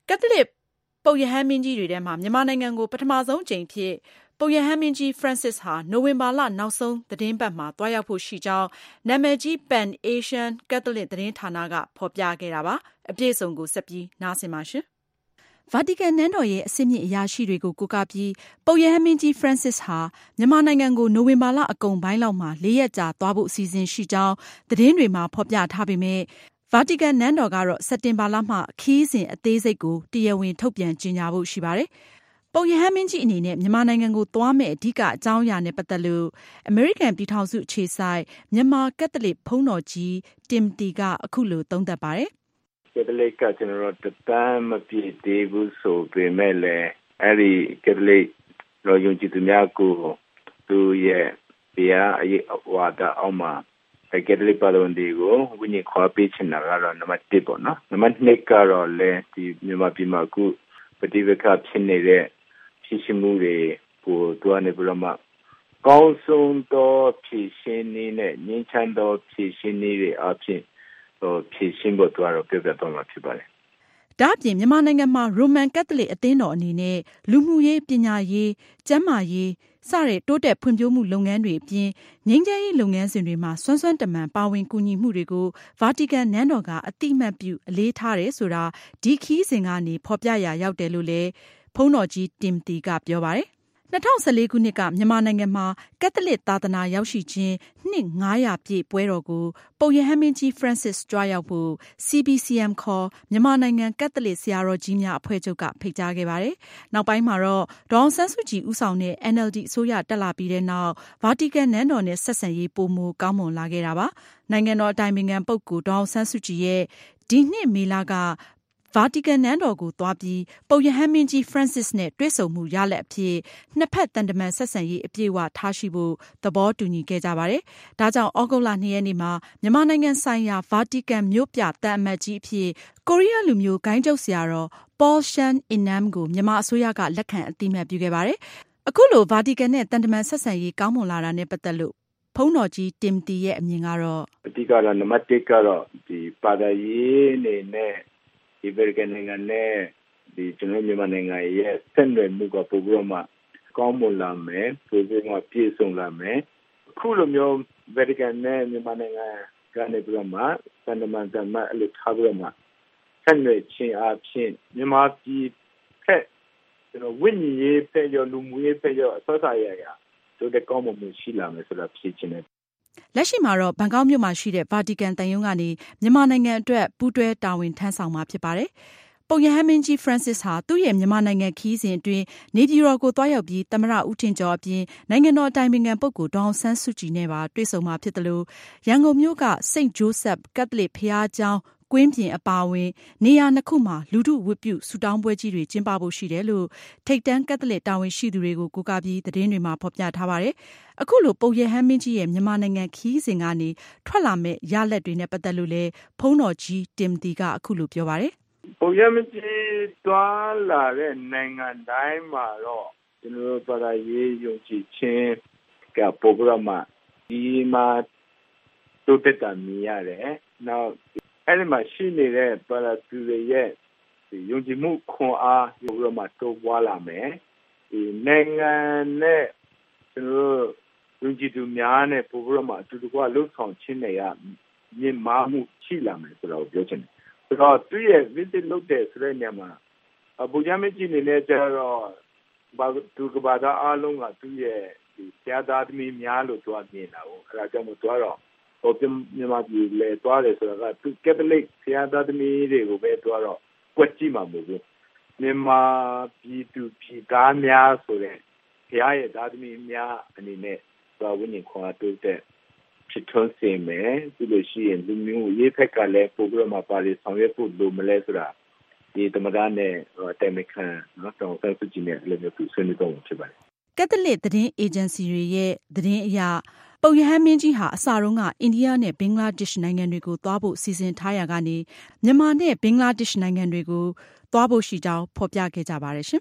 ကက်သလစ်ပုပ်ရဟန်းမင်းကြီးတွေထဲမှာမြန်မာနိုင်ငံကိုပထမဆုံးကြိမ်ဖြစ်ပုပ်ရဟန်းမင်းကြီး Francis ဟာနိုဝင်ဘာလနောက်ဆုံးသတင်းပတ်မှာတွားရောက်ဖို့ရှိကြောင်းနာမည်ကြီး Pan Asian Catholic သတင်းဌာနကဖော်ပြခဲ့တာပါအပြည့်အစုံကိုဆက်ပြီးနားဆင်ပါရှင်ဗာတီကန်နန်းတော်ရဲ့အဆင့်မြင့်အရာရှိတွေကိုကိုးကားပြီးပုပ်ရဟန်းမင်းကြီး Francis ဟာမြန်မာနိုင်ငံကိုနိုဝင်ဘာလအကုန်ပိုင်းလောက်မှာ4 ရက်ကြာသွားဖို့အစီအစဉ်ရှိကြောင်းသတင်းတွေမှာဖော်ပြထားပေမဲ့ဗာတီကန်နန်းတော်ကတော့စက်တင်ဘာလမှခီးစဉ်အသေးစိတ်ကိုတရားဝင်ထုတ်ပြန်ကြေညာဖို့ရှိပါတယ်။ပုပ်ရဟန်းမင်းကြီးအနေနဲ့မြန်မာနိုင်ငံကိုသွားမယ့်အဓိကအကြောင်းအရာနဲ့ပတ်သက်လို့အမေရိကန်ပြည်ထောင်စုအခြေစိုက်မြန်မာကက်သလစ်ဘုန်းတော်ကြီးတင်တီကအခုလိုသုံးသပ်ပါတယ်။ကက်သလစ်ကကျွန်တော်တို့တမ်းမပြည့်သေးဘူးဆိုပေမဲ့လည်းအဲ့ဒီကက်သလစ်တော်ယုံကြည်သူများကိုသူရဲ့ဘုရားအရေးဝါဒအောက်မှာကက်သလစ်ပါတော်တွေကိုဝိညာဉ်ခေါ်ပေးချင်တာကတော့နံပါတ်1ပေါ့နော်နံပါတ်2ကတော့လည်းဒီမြန်မာပြည်မှာအခုပဋိပက္ခဖြစ်နေတဲ့ဖြစ်ရှိမှုတွေကိုတွားနေပြီးတော့မှကောင်းဆုံးသောဖြစ်ရှင်နေနဲ့ငြိမ်းချမ်းသောဖြစ်ရှင်နေတဲ့အဖြစ်ဖြစ်ရှင်ဖို့တွားတော့ပြပြတော့မှာဖြစ်ပါတယ်ဒါ့အပြင်မြန်မာနိုင်ငံမှာရိုမန်ကက်သလစ်အသင်းတော်အနေနဲ့လူမှုရေးပညာရေးကျန်းမာရေးစတဲ့တိုးတက်ဖွံ့ဖြိုးမှုလုပ်ငန်းတွေအပြင်ငြိမ်းချမ်းရေးလုပ်ငန်းစဉ်တွေမှာစွမ်းစွမ်းတမန်ပါဝင်ကူညီမှုတွေကိုဗာတီကန်နန်းတော်ကအတိအမှတ်ပြုအလေးထားတယ်ဆိုတာဒီခီးစဉ်ကနေဖော်ပြရာရောက်တယ်လို့လည်းဘုန်းတော်ကြီးတင်တီကပြောပါတယ်2014ခုနှစ်ကမြန်မာနိုင်ငံမှာကက်သလစ်သာသနာရောက်ရှိခြင်းနှစ်900ပြည့်ပွဲတော်ကိုပုပ်ရဟန်းမင်းကြီး Francis ကြွရောက်ဖို့ CBCM ခေါ်မြန်မာနိုင်ငံကက်သလစ်ဆရာတော်ကြီးများအဖွဲ့ချုပ်ကဖိတ်ကြားခဲ့ပါတယ်။နောက်ပိုင်းမှာတော့ဒေါ်အောင်ဆန်းစုကြည်ဦးဆောင်တဲ့ NLD အစိုးရတက်လာပြီးတဲ့နောက်ဗာတီကန်နန်းတော်နဲ့ဆက်ဆံရေးပိုမိုကောင်းမွန်လာခဲ့တာပါ။နိုင်ငံတော်အတိုင်ပင်ခံပုဂ္ဂိုလ်ဒေါ်အောင်ဆန်းစုကြည်ရဲ့ဒီနှစ်မေလကဗာတီကန်နန်းတော်ကိုသွားပြီးပုပ်ရဟန်းမင်းကြီး Francis နဲ့တွေ့ဆုံမှုရလဒ်အဖြစ်နှစ်ဖက်တန်တမန်ဆက်ဆံရေးအပြည့်အဝထားရှိဖို့သဘောတူညီခဲ့ကြပါတယ်။ဒါကြောင့်ဩဂုတ်လ2ရက်နေ့မှာမြန်မာနိုင်ငံဆိုင်ရာဗာတီကန်မြို့ပြတန်အမတ်ကြီးအဖြစ်ကိုရီးယားလူမျိုးဂိုင်းကျုပ်ဆရာတော် Paul Shan Inam ကိုမြန်မာအစိုးရကလက်ခံအသိအမှတ်ပြုခဲ့ပါတယ်။အခုလိုဗာတီကန်နဲ့တန်တမန်ဆက်ဆံရေးကောင်းမွန်လာတာနဲ့ပတ်သက်လို့ဘုန်းတော်ကြီးတင်တီရဲ့အမြင်ကတော့အဓိကတော့နံပါတ်1ကတော့ဒီပါဒရေးနေနဲ့ဒီဗေကန်နိုင်ငံနဲ့ဒီကျွန်တော်မြန်မာနိုင်ငံရဲ့ဆက်နွယ်မှုကပိုပြီးတော့မှကောင်းမွန်လာမယ်ပိုပြီးတော့ပြည့်စုံလာမယ်အခုလိုမျိုးဗေကန်နဲ့မြန်မာနိုင်ငံကနေပြီးတော့မှသံတမန်အလုပ်ထားပြီးတော့မှဆက်နွယ်ခြင်းအဖြစ်မြန်မာပြည်ဖက်ကျွန်တော်ဝိညာဉ်ရေးဖက်ရောလူမှုရေးဖက်ရောအစအရာရာတို့တဲ့ကောင်းမွန်မှုရှိလာမယ်ဆိုတာဖြစ်ခြင်းနဲ့လက်ရှိမှာတော့ဘန်ကောက်မြို့မှာရှိတဲ့ဗာတီကန်သံရုံးကနေမြန်မာနိုင်ငံအတွက်ပူးတွဲတာဝန်ထမ်းဆောင်မှာဖြစ်ပါတယ်။ပုပ်ရဟန်းမင်းကြီး Francis ဟာသူ့ရဲ့မြန်မာနိုင်ငံခရီးစဉ်အတွင်းနေပြည်တော်ကိုသွားရောက်ပြီးသမ္မတဦးထင်ကျော်အပြင်နိုင်ငံတော်အတိုင်ပင်ခံပုဂ္ဂိုလ်ဒေါ်အောင်ဆန်းစုကြည်နဲ့ပါတွေ့ဆုံမှာဖြစ်တယ်လို့ရန်ကုန်မြို့က St. Joseph ကက်သလစ်ဘုရားကျောင်းကွင်းပြင်အပါအဝင်နေရာ2ခုမှာလူထုဝတ်ပြုဆုတောင်းပွဲကြီးတွေကျင်းပဖို့ရှိတယ်လို့ထိပ်တန်းကက်သလစ်တာဝန်ရှိသူတွေကိုကိုးကားပြီးသတင်းတွေမှာဖော်ပြထားပါတယ်။အခုလိုပုပ်ရဟန်းမင်းကြီးရဲ့မြန်မာနိုင်ငံခရီးစဉ်ကနေထွက်လာမဲ့ရလဒ်တွေနဲ့ပတ်သက်လို့လည်းဘုန်းတော်ကြီးတင်တီကအခုလိုပြောပါတယ်။ပုပ်ရဟန်းမင်းကြီးတွားလာတဲ့နိုင်ငံတိုင်းမှာတော့ကျွန်တော်တို့ပါဒရေးယုံကြည်ခြင်းကပို့ပြီးတော့မှဒီမှာတိုးတက်တာမြင်ရတယ်။နောက်အဲ့ဒီမှာရှိနေတဲ့ပါလာသူတွေရဲ့ယုံကြည်မှုခွန်အားယူပြီးတော့မှတိုးပွားလာမယ်ဒီနိုင်ငံနဲ့ကျွန်တော်ယုံကြည်သူများနဲ့ပို့ပြီးတော့မှအတူတကွလှုပ်ဆောင်ခြင်းတွေကမြင့်မားမှုရှိလာမယ်ဆိုတော့ပြောချင်တယ်ဆိုတော့သူရဲ့ visit လုပ်တဲ့ဆိုတဲ့နေရာမှာဗုဒ္ဓမကြီးနေနဲ့ကျတော့သူကဘာသာအားလုံးကသူရဲ့ဒီဆရာသားသမီးများလို့သူကမြင်တာကိုအဲဒါကြောင့်မို့သူကတော့မြန်မာပြည်လေတွားတယ်ဆိုတာကသူကက်သလစ်ဆရာသားသမီးတွေကိုပဲတွားတော့ကွက်ကြည့်မှာမဟုတ်ဘူးမြန်မာပြည်သူပြည်သားများဆိုတဲ့ဘုရားရဲ့သားသမီးများအနေနဲ့သွားဝိညာဉ်ခွန်အားတိုးတဲ့ဖြစ်ထွန်းစေမယ်သူလို့ရှိရင်လူမျိုးရေးဖက်ကလည်းပို့ပြီးတော့မှပါလေဆောင်ရွက်ဖို့လိုမလဲဆိုတာဒီသမဂနဲ့တိုင်မခံနော်တောင်ဆက်စုကြည့်နေလည်းမျိုးသူဆွေးနွေးတော့ဖြစ်ပါတယ်ကက်သလစ်သတင်းအေဂျင်စီတွေရဲ့သတင်းအရပုပ်ရဟန်းမင်းကြီးဟာအစတုန်းကအိန္ဒိယနဲ့ဘင်္ဂလားဒေ့ရှ်နိုင်ငံတွေကိုသွားဖို့စီစဉ်ထားရာကနေမြန်မာနဲ့ဘင်္ဂလားဒေ့ရှ်နိုင်ငံတွေကိုသွားဖို့ရှိကြောင်းဖော်ပြခဲ့ကြပါတယ်ရှင်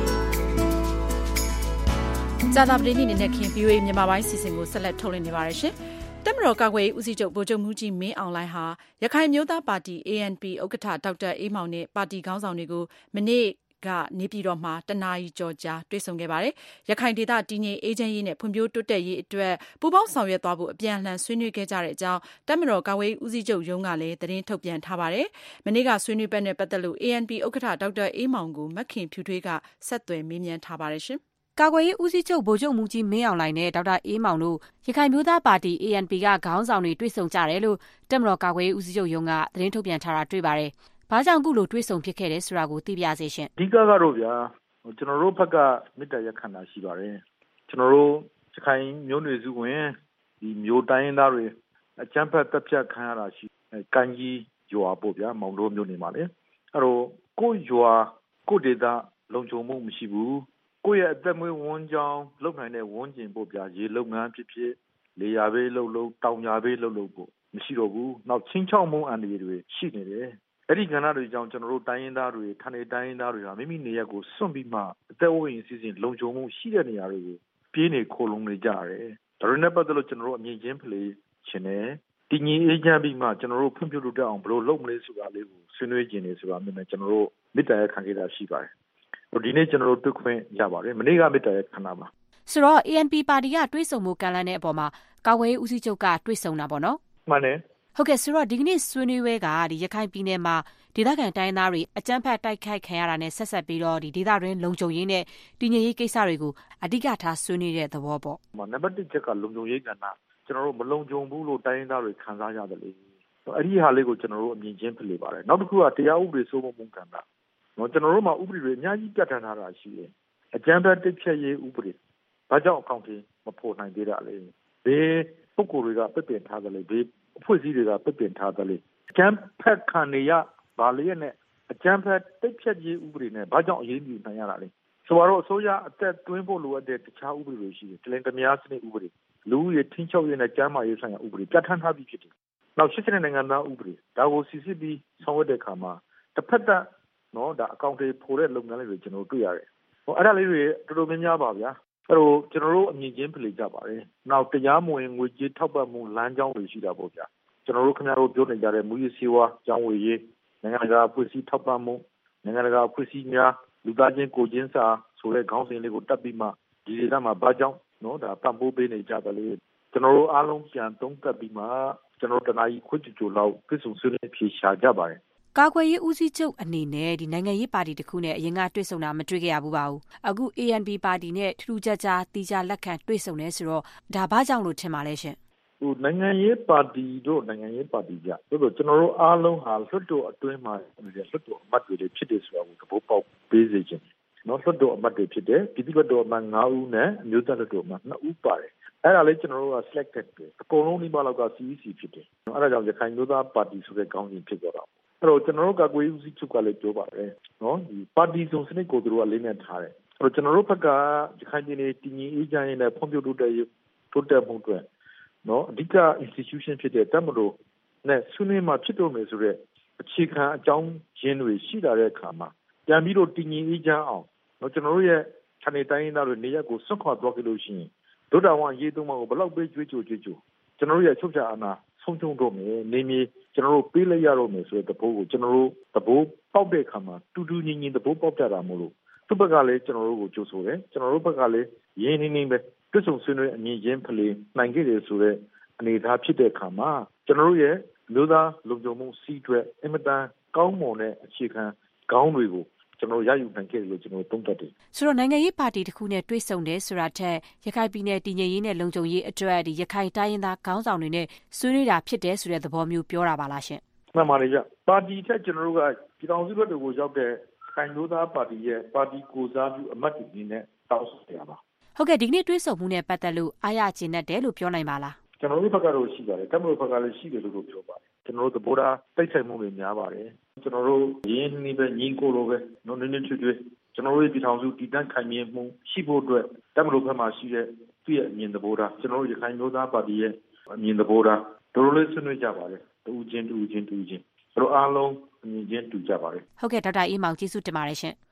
။ကြာသပတေးနေ့နဲ့ခင် VOA မြန်မာပိုင်းစီစဉ်ကိုဆက်လက်ထုတ်လွှင့်နေပါတယ်ရှင်။တပ်မတော်ကာကွယ်ရေးဦးစီးချုပ်ဗိုလ်ချုပ်မှူးကြီးမင်းအောင်လှိုင်ဟာရခိုင်မျိုးသားပါတီ ANP ဥက္ကဋ္ဌဒေါက်တာအေးမောင်နဲ့ပါတီခေါင်းဆောင်တွေကိုမနေ့ကနေပြည်တော်မှာတနာရီကျော်ကြာတွေ့ဆုံခဲ့ပါတယ်။ရခိုင်ဒေသတည်ငြိမ်အေးချမ်းရေးနဲ့ဖွံ့ဖြိုးတိုးတက်ရေးအတွက်ပူးပေါင်းဆောင်ရွက်သွားဖို့အပြန်အလှန်ဆွေးနွေးခဲ့ကြတဲ့အကြောင်းတပ်မတော်ကာကွယ်ရေးဦးစီးချုပ်ရုံးကလည်းသတင်းထုတ်ပြန်ထားပါတယ်။မနေ့ကဆွေးနွေးပွဲနဲ့ပတ်သက်လို့ ANP ဥက္ကဋ္ဌဒေါက်တာအေးမောင်ကိုမခင်ဖြူထွေးကဆက်သွယ်မေးမြန်းထားပါတယ်ရှင်။ကာကွယ်ရေးဦးစီးချုပ်ဗိုလ်ချုပ်မှူးကြီးမင်းအောင်လှိုင်နဲ့ဒေါက်တာအေးမောင်တို့ရခိုင်မျိုးသားပါတီ ANP ကခေါင်းဆောင်တွေတွေ့ဆုံကြတယ်လို့တပ်မတော်ကာကွယ်ရေးဦးစီးချုပ်ရုံးကသတင်းထုတ်ပြန်ထားတာတွေ့ပါတယ်။ဘာကြောင့်အခုလိုတွေ့ဆုံဖြစ်ခဲ့တယ်ဆိုတာကိုသိပြစေရှင်။အဓိကတော့ဗျာကျွန်တော်တို့ဘက်ကမေတ္တာရပ်ခံတာရှိပါတယ်။ကျွန်တော်တို့ရခိုင်မျိုးနွယ်စုဝင်ဒီမျိုးတိုင်းရင်းသားတွေအကြမ်းဖက်တပ်ဖြတ်ခံရတာရှိကိုင်းကြီးရွာပေါ့ဗျာမောင်တော်မျိုးနေမှာလေ။အဲ့တော့ကိုရွာကိုဒေသလုံခြုံမှုမရှိဘူး။ကိုရဲ့အသက်မွေးဝမ်းကြောင်းလုပ်နိုင်တဲ့ဝန်းကျင်ပေါ့ဗျာရေလုပ်ငန်းဖြစ်ဖြစ်လေယာဘေးလုပ်တောင်ယာဘေးလုပ်ဖို့မရှိတော့ဘူး။နောက်ချင်းချောက်မုံအန်တွေရှိနေတယ်။အဲ့ဒီကဏ္ဍတွေကြောင့်ကျွန်တော်တို့တိုင်းရင်းသားတွေဌာနေတိုင်းရင်းသားတွေဟာမိမိနေရက်ကိုစွန့်ပြီးမှအသက်အိုးအိမ်စီစဉ်လုံခြုံမှုရှိတဲ့နေရာတွေကိုပြေးနေခိုလုံနေကြရတယ်။ဒါတွေနဲ့ပတ်သက်လို့ကျွန်တော်တို့အမြင်ချင်းဖလှယ်ခြင်းနဲ့တည်ငြိမ်အေးချမ်းပြီးမှကျွန်တော်တို့ဖွံ့ဖြိုးတိုးတက်အောင်ဘယ်လိုလုပ်မလဲဆိုတာလေးကိုဆွေးနွေးခြင်းနေဆိုတာမျိုးနဲ့ကျွန်တော်တို့မေတ္တာရပ်ခံခဲ့တာရှိပါတယ်။ဒီနေ့ကျွန်တော်တို့တွေ့ခွင့်ရပါတယ်။မနေ့ကမေတ္တာရပ်ခံတာပါ။ဆိုတော့ ANP ပါတီကတွေ့ဆုံမှုကန့်လန့်တဲ့အပေါ်မှာကာကွယ်ရေးဦးစီးချုပ်ကတွေ့ဆုံတာပေါ့နော်။မှန်တယ်ဟုတ်ကဲ့ဆိုတော့ဒီကနေ့ဆွေးနွေးပွဲကရခိုင်ပြည်နယ်မှာဒေသခံတိုင်းသားတွေအကြမ်းဖက်တိုက်ခိုက်ခံရတာနဲ့ဆက်ဆက်ပြီးတော့ဒီဒေသတွင်းလုံခြုံရေးနဲ့တည်ငြိမ်ရေးကိစ္စတွေကိုအဓိကထားဆွေးနွေးတဲ့သဘောပေါ့နံပါတ်1ချက်ကလုံခြုံရေးကဏ္ဍကျွန်တော်တို့မလုံခြုံဘူးလို့တိုင်းသားတွေခံစားရတယ်လေအဲ့ဒီဟာလေးကိုကျွန်တော်တို့အမြင်ချင်းဖလှယ်ပါတယ်နောက်တစ်ခုကတရားဥပဒေစိုးမိုးမှုကဏ္ဍနော်ကျွန်တော်တို့မှာဥပဒေတွေအများကြီးပြဋ္ဌာန်းထားတာရှိတယ်အကြမ်းဖက်တိုက်ခိုက်ရေးဥပဒေဘာကြောင့်အကောင့်ကြီးမဖော်နိုင်သေးတာလဲဘယ်ပုဂ္ဂိုလ်တွေကပြပင်ထားတယ်လေဘယ်အဖွဲ့အစည်းတွေကပြပင်ထားတယ်လေအကြမ်းဖက်ခံနေရဘာလျက်နဲ့အကြမ်းဖက်တိုက်ဖြတ်ရေးဥပဒေနဲ့ဘာကြောင့်အရေးယူနိုင်ရတာလဲဆိုတော့အစိုးရအသက်တွင်းဖို့လိုအပ်တဲ့တခြားဥပဒေတွေရှိတယ်တလင်တမယားစနစ်ဥပဒေလူဦးရေထင်းချုပ်ရေးနဲ့ကျန်းမာရေးဆိုင်ရာဥပဒေပြဋ္ဌာန်းထားပြီးဖြစ်တယ်နောက်ရှိတဲ့နိုင်ငံသားဥပဒေဒါကိုစီစစ်ပြီးဆောင်ရွက်တဲ့အခါမှာတစ်ဖက်သက်နော်ဒါအကောင့်တွေပို့တဲ့လုပ်ငန်းလေးတွေကျွန်တော်တို့တွေ့ရတယ်အဲ့ဒါလေးတွေတော်တော်များများပါဗျာအဲ့တော့ကျွန်တော်တို့အမြင်ချင်းဖလှယ်ကြပါတယ်နောက်တရားမဝင်ငွေကြေးထောက်ပံ့မှုလမ်းကြောင်းတွေရှိတာပေါ့ဗျာကျွန်တော်တို့ခင်ဗျားတို့ပြောနေကြတဲ့မူရစီဝါကျောင်းဝေရေးနိုင်ငံတကာအဖွဲ့အစည်းထောက်ပံ့မှုနိုင်ငံတကာအဖွဲ့အစည်းများလူသားချင်းကိုချင်းစာဆိုတဲ့ခေါင်းစဉ်လေးကိုတက်ပြီးမှဒီဒေသမှာဘာကြောင့်နော်ဒါပံ့ပိုးပေးနေကြတယ်လေကျွန်တော်တို့အားလုံးပြန်သုံးသပ်ပြီးမှကျွန်တော်တနာကြီးခွင့်ကြိုလောက်ပြည့်စုံဆွေးနွေးဖြေရှာကြပါတယ်ကာကွယ်ရေးဦးစီးချုပ်အနေနဲ့ဒီနိုင်ငံရေးပါတီတစ်ခုနဲ့အရင်ကတွေ့ဆုံတာမတွေ့ခဲ့ရဘူးပါဘူးအခု ANP ပါတီနဲ့ထူးခြားခြားတီးခြားလက်ခံတွေ့ဆုံနေဆိုတော့ဒါဘာကြောင့်လို့ထင်ပါလဲရှင်ဟိုနိုင်ငံရေးပါတီတို့နိုင်ငံရေးပါတီကြဆိုတော့ကျွန်တော်တို့အားလုံးဟာလွှတ်တော်အတွင်းမှာလွှတ်တော်အမတ်တွေဖြစ်တယ်ဆိုတာကိုသဘောပေါက်ပေးစေချင်တယ်နော်လွှတ်တော်အမတ်တွေဖြစ်တယ်ပြည်သူ့လွှတ်တော်အမတ်9ဦးနဲ့အမျိုးသားလွှတ်တော်အမတ်2ဦးပါတယ်အဲ့ဒါလေးကျွန်တော်တို့က selected ပဲအကုန်လုံးဒီမှာလောက်က CEC ဖြစ်တယ်အဲ့ဒါကြောင့်ရခိုင်မျိုးသားပါတီဆိုတဲ့ခေါင်းစဉ်ဖြစ်သွားတာအဲ့တော့ကျွန်တော်တို့ကကိုယ်ဦးစီးချုပ်ကလည်းပြောပါတယ်နော်ဒီပါတီစုံစနစ်ကိုသူတို့ကလေးနဲ့ထားတယ်အဲ့တော့ကျွန်တော်တို့ဘက်ကရခိုင်ပြည်နယ်တည်ငြိမ်အေးချမ်းရေးနဲ့ဖွံ့ဖြိုးတိုးတက်မှုတွေနော်အဓိက institution ဖြစ်တဲ့တပ်မတော်နဲ့ဆွေးနွေးမှဖြစ်တော့မယ်ဆိုတော့အခြေခံအကြောင်းရင်းတွေရှိလာတဲ့အခါမှာပြန်ပြီးတော့တည်ငြိမ်အေးချမ်းအောင်နော်ကျွန်တော်တို့ရဲ့ဌာနေတိုင်းရင်းသားတွေနေရက်ကိုစွန့်ခွာသွားကြလို့ရှိရင်ဒုတော်ဝန်ရေးသုံးပါကိုဘယ်လောက်ပေးကြွေးကျွန်တော်တို့ရဲ့ချုပ်ချအာဏာဆုံးရှုံးတော့မယ်နေမြေကျွန်တော်တို့ပေးလိုက်ရတော့မယ်ဆိုတဲ့သဘောကိုကျွန်တော်တို့သဘောပေါက်တဲ့အခါမှာတူတူညီညီသဘောပေါက်ကြတာမို့လို့သူ့ဘက်ကလည်းကျွန်တော်တို့ကိုကြိုးဆိုတယ်ကျွန်တော်တို့ဘက်ကလည်းရင်းနှီးပဲတွဆုံဆွေးနွေးအမြင်ချင်းဖလှယ်နိုင်ခဲ့တယ်ဆိုတဲ့အနေအထားဖြစ်တဲ့အခါမှာကျွန်တော်တို့ရဲ့မျိုးသားလုံခြုံမှုစီးအတွက်အင်မတန်ကောင်းမွန်တဲ့အခြေခံခေါင်းတွေကိုကျွန်တော်ရယူနိုင်ခဲ့တယ်လို့ကျွန်တော်သုံးသပ်တယ်ဆိုတော့နိုင်ငံရေးပါတီတစ်ခုနဲ့တွေ့ဆုံတယ်ဆိုတာထက်ရခိုင်ပြည်နယ်တည်ငြိမ်ရေးနဲ့လုံခြုံရေးအတွက်ဒီရခိုင်တိုင်းရင်းသားခေါင်းဆောင်တွေနဲ့ဆွေးနွေးတာဖြစ်တယ်ဆိုတဲ့သဘောမျိုးပြောတာပါလားရှင်မှန်ပါတယ်ဗျပါတီထက်ကျွန်တော်တို့ကပြည်ထောင်စုလွှတ်တော်ကိုရောက်တဲ့ခိုင်မျိုးသားပါတီရဲ့ပါတီကိုစားပြုအမတ်တွေအနေနဲ့တောင်းဆိုရပါဟုတ်ကဲ့ဒီကနေ့တွေ့ဆုံမှုနဲ့ပတ်သက်လို့အားရကျေနပ်တယ်လို့ပြောနိုင်ပါလားကျွန်တော်တို့ဘက်ကတော့ရှိပါတယ်တပ်မတော်ဘက်ကလည်းရှိတယ်လို့ပြောပါတယ်ကျွန်တော်တို့သဘောထားတိုက်ဆိုင်မှုတွေများပါတယ်ကျွန်တော်တို့ရင်းနှီးပဲညီကိုလိုပဲနော်နည်းနည်းချွတ်ချွတ်ကျွန်တော်တို့ပြည်ထောင်စုတည်တံ့ခိုင်မြဲမှုရှိဖို့အတွက်တပ်မတော်ဘက်မှာရှိတဲ့သူ့ရဲ့အမြင်သဘောထားကျွန်တော်တို့ရခိုင်မျိုးသားပါတီရဲ့အမြင်သဘောထားတို့လိုလေးဆွေးနွေးကြပါတယ်တူချင်းတို့အားလုံးအမြင်ချင်းတူကြပါတယ်ဟုတ်ကဲ့ဒေါက်တာအေးမောင်ကျေးဇူးတင်ပါတယ်ရှင်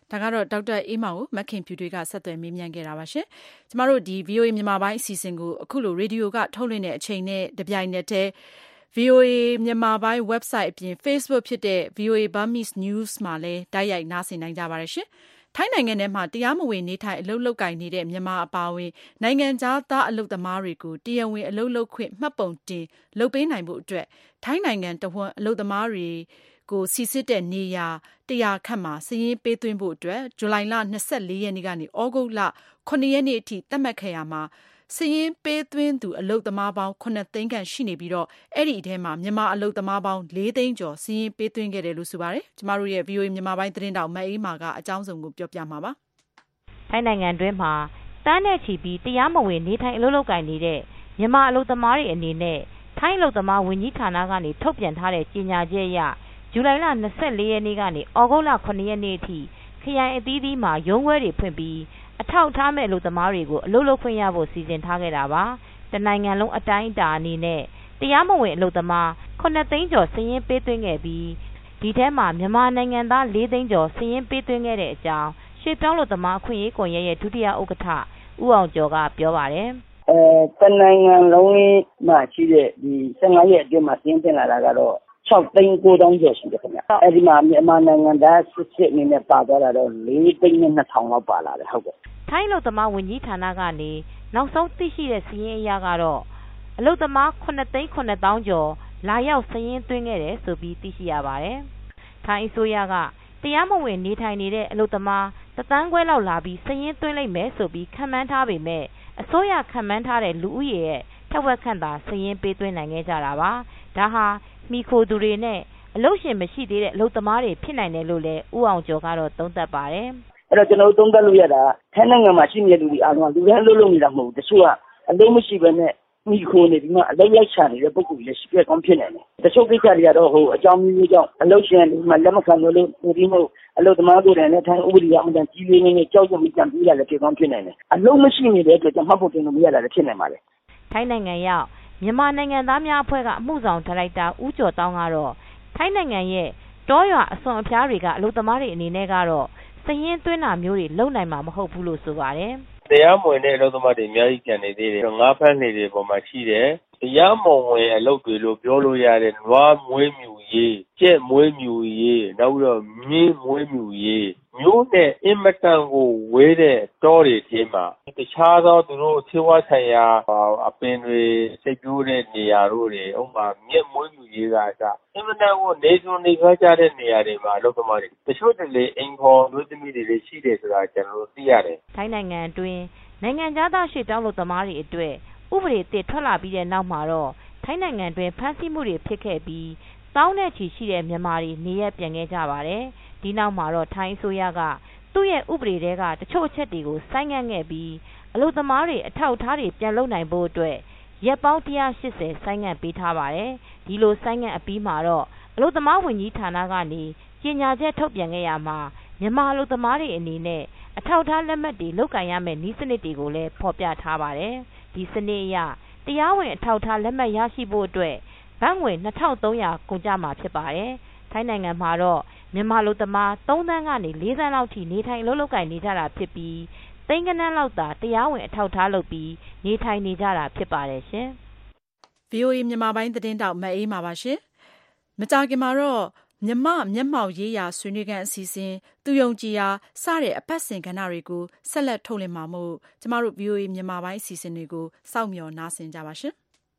ဒါကတော့ဒေါက်တာအေးမောင်ကိုမခင်ဖြူတွေကဆက်သွယ်မေးမြန်းခဲ့တာပါရှင်ကျမတို့ဒီ VOA မြန်မာပိုင်းအစီအစဉ်ကိုအခုလိုရေဒီယိုကထုတ်လွှင့်တဲ့အချိန်နဲ့တပြိုင်နက်တည်း VOA မြန်မာပိုင်း website အပြင် Facebook ဖြစ်တဲ့ VOA Burmese News မှာလည်းတိုက်ရိုက်နားဆင်နိုင်ကြပါတယ်ရှင်ထိုင်းနိုင်ငံထဲမှာတရားမဝင်နေထိုင်အလုပ်လုပ်ကိုင်နေတဲ့မြန်မာအပါအဝင်နိုင်ငံခြားသားအလုပ်သမားတွေကိုတရားဝင်အလုပ်လုပ်ခွင့်မှတ်ပုံတင်လုပ်ပေးနိုင်ဖို့အတွက်ထိုင်းနိုင်ငံတဝန်းအလုပ်သမားတွေကိုစီစစ်တဲ့နေရာ100ခန့်မှာစာရင်းပေးသွင်းဖို့အတွက်ဇူလိုင်လ24ရက်နေ့ကနေဩဂုတ်လ9ရက်နေ့အထိသတ်မှတ်ခဲ့ရမှာစာရင်းပေးသွင်းသူအလုပ်သမားပေါင်း9သိန်းခန့်ရှိနေပြီးတော့အဲ့ဒီအထဲမှာမြန်မာအလုပ်သမားပေါင်း4သိန်းကျော်စာရင်းပေးသွင်းခဲ့တယ်လို့ဆိုပါတယ်ကျမတို့ရဲ့ VOA မြန်မာပိုင်းသတင်းတောက်မအေးမာကအကြောင်းစုံကိုပြောပြမှာပါထိုင်းနိုင်ငံတွင်းမှာတန်းနဲ့ချီပြီးတရားမဝင်နေထိုင်အလုပ်လုပ်ကိုင်နေတဲ့မြန်မာအလုပ်သမားတွေအနေနဲ့ထိုင်းအလုပ်သမားဝန်ကြီးဌာနကနေထုတ်ပြန်ထားတဲ့ကြေညာချက်အရဇူလိုင်လ24ရက်နေ့ကနေဩဂုတ်လ9ရက်နေ့အထိခရိုင်အသီးသီးမှာရုံးခွဲတွေဖွင့်ပြီးအထောက်ထားမဲ့အလုပ်သမားတွေကိုအလုပ်လုပ်ခွင့်ရဖို့စီစဉ်ထားခဲ့တာပါတနိုင်ငံလုံးအတိုင်းအတာအနေနဲ့တရားမဝင်အလုပ်သမား9သိန်းကျော်စာရင်းပေးသွင်းခဲ့ပြီးဒီထဲမှာမြန်မာနိုင်ငံသား4သိန်းကျော်စာရင်းပေးသွင်းခဲ့တဲ့အကြောင်းရွှေပြောင်းအလုပ်သမားအခွင့်အရေးကွန်ရက်ရဲ့ဒုတိယဥက္ကဋ္ဌဦးအောင်ကျော်ကပြောပါတယ်တနိုင်ငံလုံးမှာရှိတဲ့ဒီ15ရက်အတွင်းမှာစာရင်းတင်လာတာကတော့6သိန်း9တောင်းကျော်ရှိတယ်ခင်ဗျအဲ့ဒီမှာမြန်မာနိုင်ငံသားစစ်အနေနဲ့ပါသွားတာတော့4သိန်းနဲ့2000လောက်ပါလာတယ်ဟုတ်ကဲ့ထိုင်းအလုပ်သမားဝန်ကြီးဌာနကနေနောက်ဆုံးသိရှိတဲ့စာရင်းအရကတော့အလုပ်သမား9သိန်း9တောင်းကျော်လာရောက်စာရင်းသွင်းခဲ့တယ်ဆိုပြီးသိရှိရပါတယ်ထိုင်းအစိုးရကတရားမဝင်နေထိုင်နေတဲ့အလုပ်သမား1သန်းခွဲလောက်လာပြီးစာရင်းသွင်းလိုက်မယ်ဆိုပြီးခန့်မှန်းထားပေမဲ့အစိုးရခန့်မှန်းထားတဲ့လူဦးရေရဲ့ထက်ဝက်ခန့်သာစာရင်းပေးသွင်းနိုင်ခဲ့ကြတာပါဒါဟာမိခိုသူတွေနဲ့အလုပ်ရှင်မရှိသေးတဲ့အလုပ်သမားတွေဖြစ်နိုင်တယ်လို့လည်းဦးအောင်ကျော်ကတော့သုံးသပ်ပါတယ်အဲ့တော့ကျွန်တော်သုံးသပ်လို့ရတာထိုင်းနိုင်ငံမှာရှိနေတဲ့လူတွေအားလုံးကလူတိုင်းလုပ်လို့နေတာမဟုတ်ဘူးတချို့ကအလုပ်မရှိဘဲနဲ့မိခိုနေဒီမှာအလုပ်လိုက်ချနေတဲ့ပုဂ္ဂိုလ်တွေလည်းရှိပြကောင်းဖြစ်နေတယ်တချို့ကိစ္စတွေကတော့အကြောင်းမျိုးကြောင့်အလုပ်ရှင်ဒီမှာလက်မခံလို့ဒီမို့အလုပ်သမားတွေနဲ့ထိုင်းဥပဒေအမှန်တန်ကြီးလေးနဲ့ကြောက်ရွံ့ပြီးကြံပြီးလာလည်းဖြစ်ကောင်းဖြစ်နေတယ်အလုပ်မရှိနေတဲ့အတွက်ကျွန်တော်မှတ်ဖို့တင်လို့မရတာလည်းဖြစ်နေပါလေထိုင်းနိုင်ငံရောက်မြန်မာနိုင်ငံသားများအဖွဲ့ကအမှုဆောင်ဒါရိုက်တာဦးကျော်တောင်းကတော့ထိုင်းနိုင်ငံရဲ့တောရွာအစွန်အဖျားတွေကအလုပ်သမားတွေအနေနဲ့ကတော့စည်ရင်းသွင်းတာမျိုးတွေလုပ်နိုင်မှာမဟုတ်ဘူးလို့ဆိုပါတယ်တရားမဝင်တဲ့အလုပ်သမားတွေအများကြီးကျန်နေသေးတယ်ငါးဖမ်းနေတယ်ပေါ်မှာရှိတယ်တရားမဝင်အလုပ်တွေလို့ပြောလို့ရတဲ့နွားမွေးမြူရေးကြက်မွေးမြူရေးနောက်ပြီးတော့မြင်းမွေးမြူရေးမျိုးနဲ့အင်မတန်ကိုဝေးတဲ့တောတွေထဲမှာတခြားသောသူတို့ဆေးဝါးဆိုင်ရာအပင်တွေစိတ်ကျိုးတဲ့နေရာတို့တွေဥပမာမြက်မွေးမြူရေးကအစအင်မတန်ကိုနေစွန်နေခွာကြတဲ့နေရာတွေမှာအလုပ်သမားတွေတချို့တလေအင်ခေါ်မျိုးသမီးတွေလည်းရှိတယ်ဆိုတာကျွန်တော်တို့သိရတယ်ထိုင်းနိုင်ငံအတွင်းနိုင်ငံခြားသားရွှေ့ပြောင်းလုပ်သမားတွေအတွက်ဥပဒေသစ်ထွက်လာပြီးတဲ့နောက်မှာတော့ထိုင်းနိုင်ငံတွင်ဖမ်းဆီးမှုတွေဖြစ်ခဲ့ပြီးတောင်းနဲ့ချီရှိတဲ့မြန်မာတွေနေရပြန်ခဲ့ကြပါတယ်ဒီနောက်မှာတော့ထိုင်းအစိုးရကသူ့ရဲ့ဥပဒေထဲကတချို့အချက်တွေကိုဆိုင်းငံ့ခဲ့ပြီးအလုပ်သမားတွေအထောက်အထားတွေပြန်လုပ်နိုင်ဖို့အတွက်ရက်ပေါင်း180ဆိုင်းငံ့ပေးထားပါတယ်ဒီလိုဆိုင်းငံ့အပြီးမှာတော့အလုပ်သမားဝန်ကြီးဌာနကနေကြေညာချက်ထုတ်ပြန်ခဲ့ရမှာမြန်မာအလုပ်သမားတွေအနေနဲ့အထောက်အထားလက်မှတ်တွေလုပ်ကိုင်ရမယ့်နည်းစနစ်တွေကိုလည်းဖော်ပြထားပါတယ်ဒီစနစ်အရတရားဝင်အထောက်အထားလက်မှတ်ရရှိဖို့အတွက်ဘတ်ငွေ2300ကုန်ကျမှာဖြစ်ပါတယ်ထိုင်းနိုင်ငံမှာတော့မြန်မာလူသမား3သန်းကနေ4သန်းလောက်ထိနေထိုင်အလုပ်လုပ်ကိုင်နေကြတာဖြစ်ပြီးသိန်းကနန်းလောက်သာတရားဝင်အထောက်အထားလုပ်ပြီးနေထိုင်နေကြတာဖြစ်ပါတယ်ရှင် VOA မြန်မာပိုင်းသတင်းတောက်မအေးမှာပါရှင်မကြာခင်မှာတော့မြမမျက်မှောက်ရေးရာဆွေးနွေးခန်းအစီအစဉ်သူယုံကြည်ရာစတဲ့အပတ်စဉ်ကဏ္ဍတွေကိုဆက်လက်ထုတ်လွှင့်မှာမို့ကျမတို့ VOA မြန်မာပိုင်းအစီအစဉ်တွေကိုစောင့်မျှော်နားဆင်ကြပါရှင်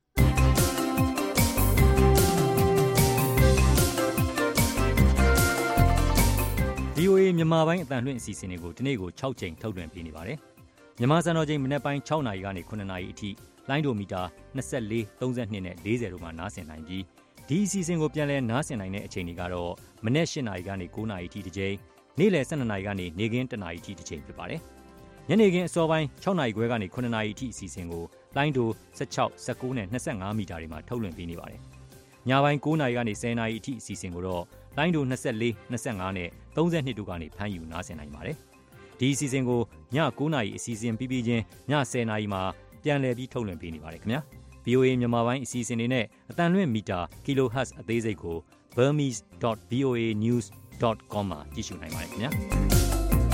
VOA မြန်မာပိုင်းအတန်လွှင့်အစီအစဉ်တွေကိုဒီနေ့ကို6ချိန်ထုတ်လွှင့်ပေးနေပါတယ်မြန်မာစံတော်ချိန်မနက်ပိုင်း6နာရီကနေ9နာရီအထိလိုင်းဒိုမီတာ24 32နဲ့40တို့မှာနားဆင်နိုင်ပြီးဒီအစီအစဉ်ကိုပြန်လည်နားဆင်နိုင်တဲ့အချိန်တွေကတော့မနက်8နာရီကနေ9နာရီထိတစ်ချိန်နေ့လယ်12နာရီကနေနေ့ခင်း1နာရီထိတစ်ချိန်ဖြစ်ပါတယ်ညနေခင်းအစောပိုင်း6နာရီခွဲကနေ9နာရီထိအစီအစဉ်ကိုလိုင်းဒို16 19နဲ့25မီတာတွေမှာထုတ်လွှင့်ပေးနေပါတယ်ညပိုင်း9နာရီကနေ10နာရီအထိအစီအစဉ်ကိုတော့လိုင်းဒို24 25နဲ့32တို့ကနေဖမ်းယူနားဆင်နိုင်ပါတယ်ဒီအစီအစဉ်ကိုည9နာရီအစီအစဉ်ပြီးပြီးချင်းည10နာရီမှာပြန်လည်ပြီးထုတ်လွှင့်ပေးနေပါတယ်ခင်ဗျာVOA မြန်မာပိုင်းအစီအစဉ်တွေနဲ့အတန်လွင့်မီတာ kHz အသေးစိတ်ကို burmese.voanews.com မှာကြည့်ရှုနိုင်ပါတယ်ခင်ဗျာ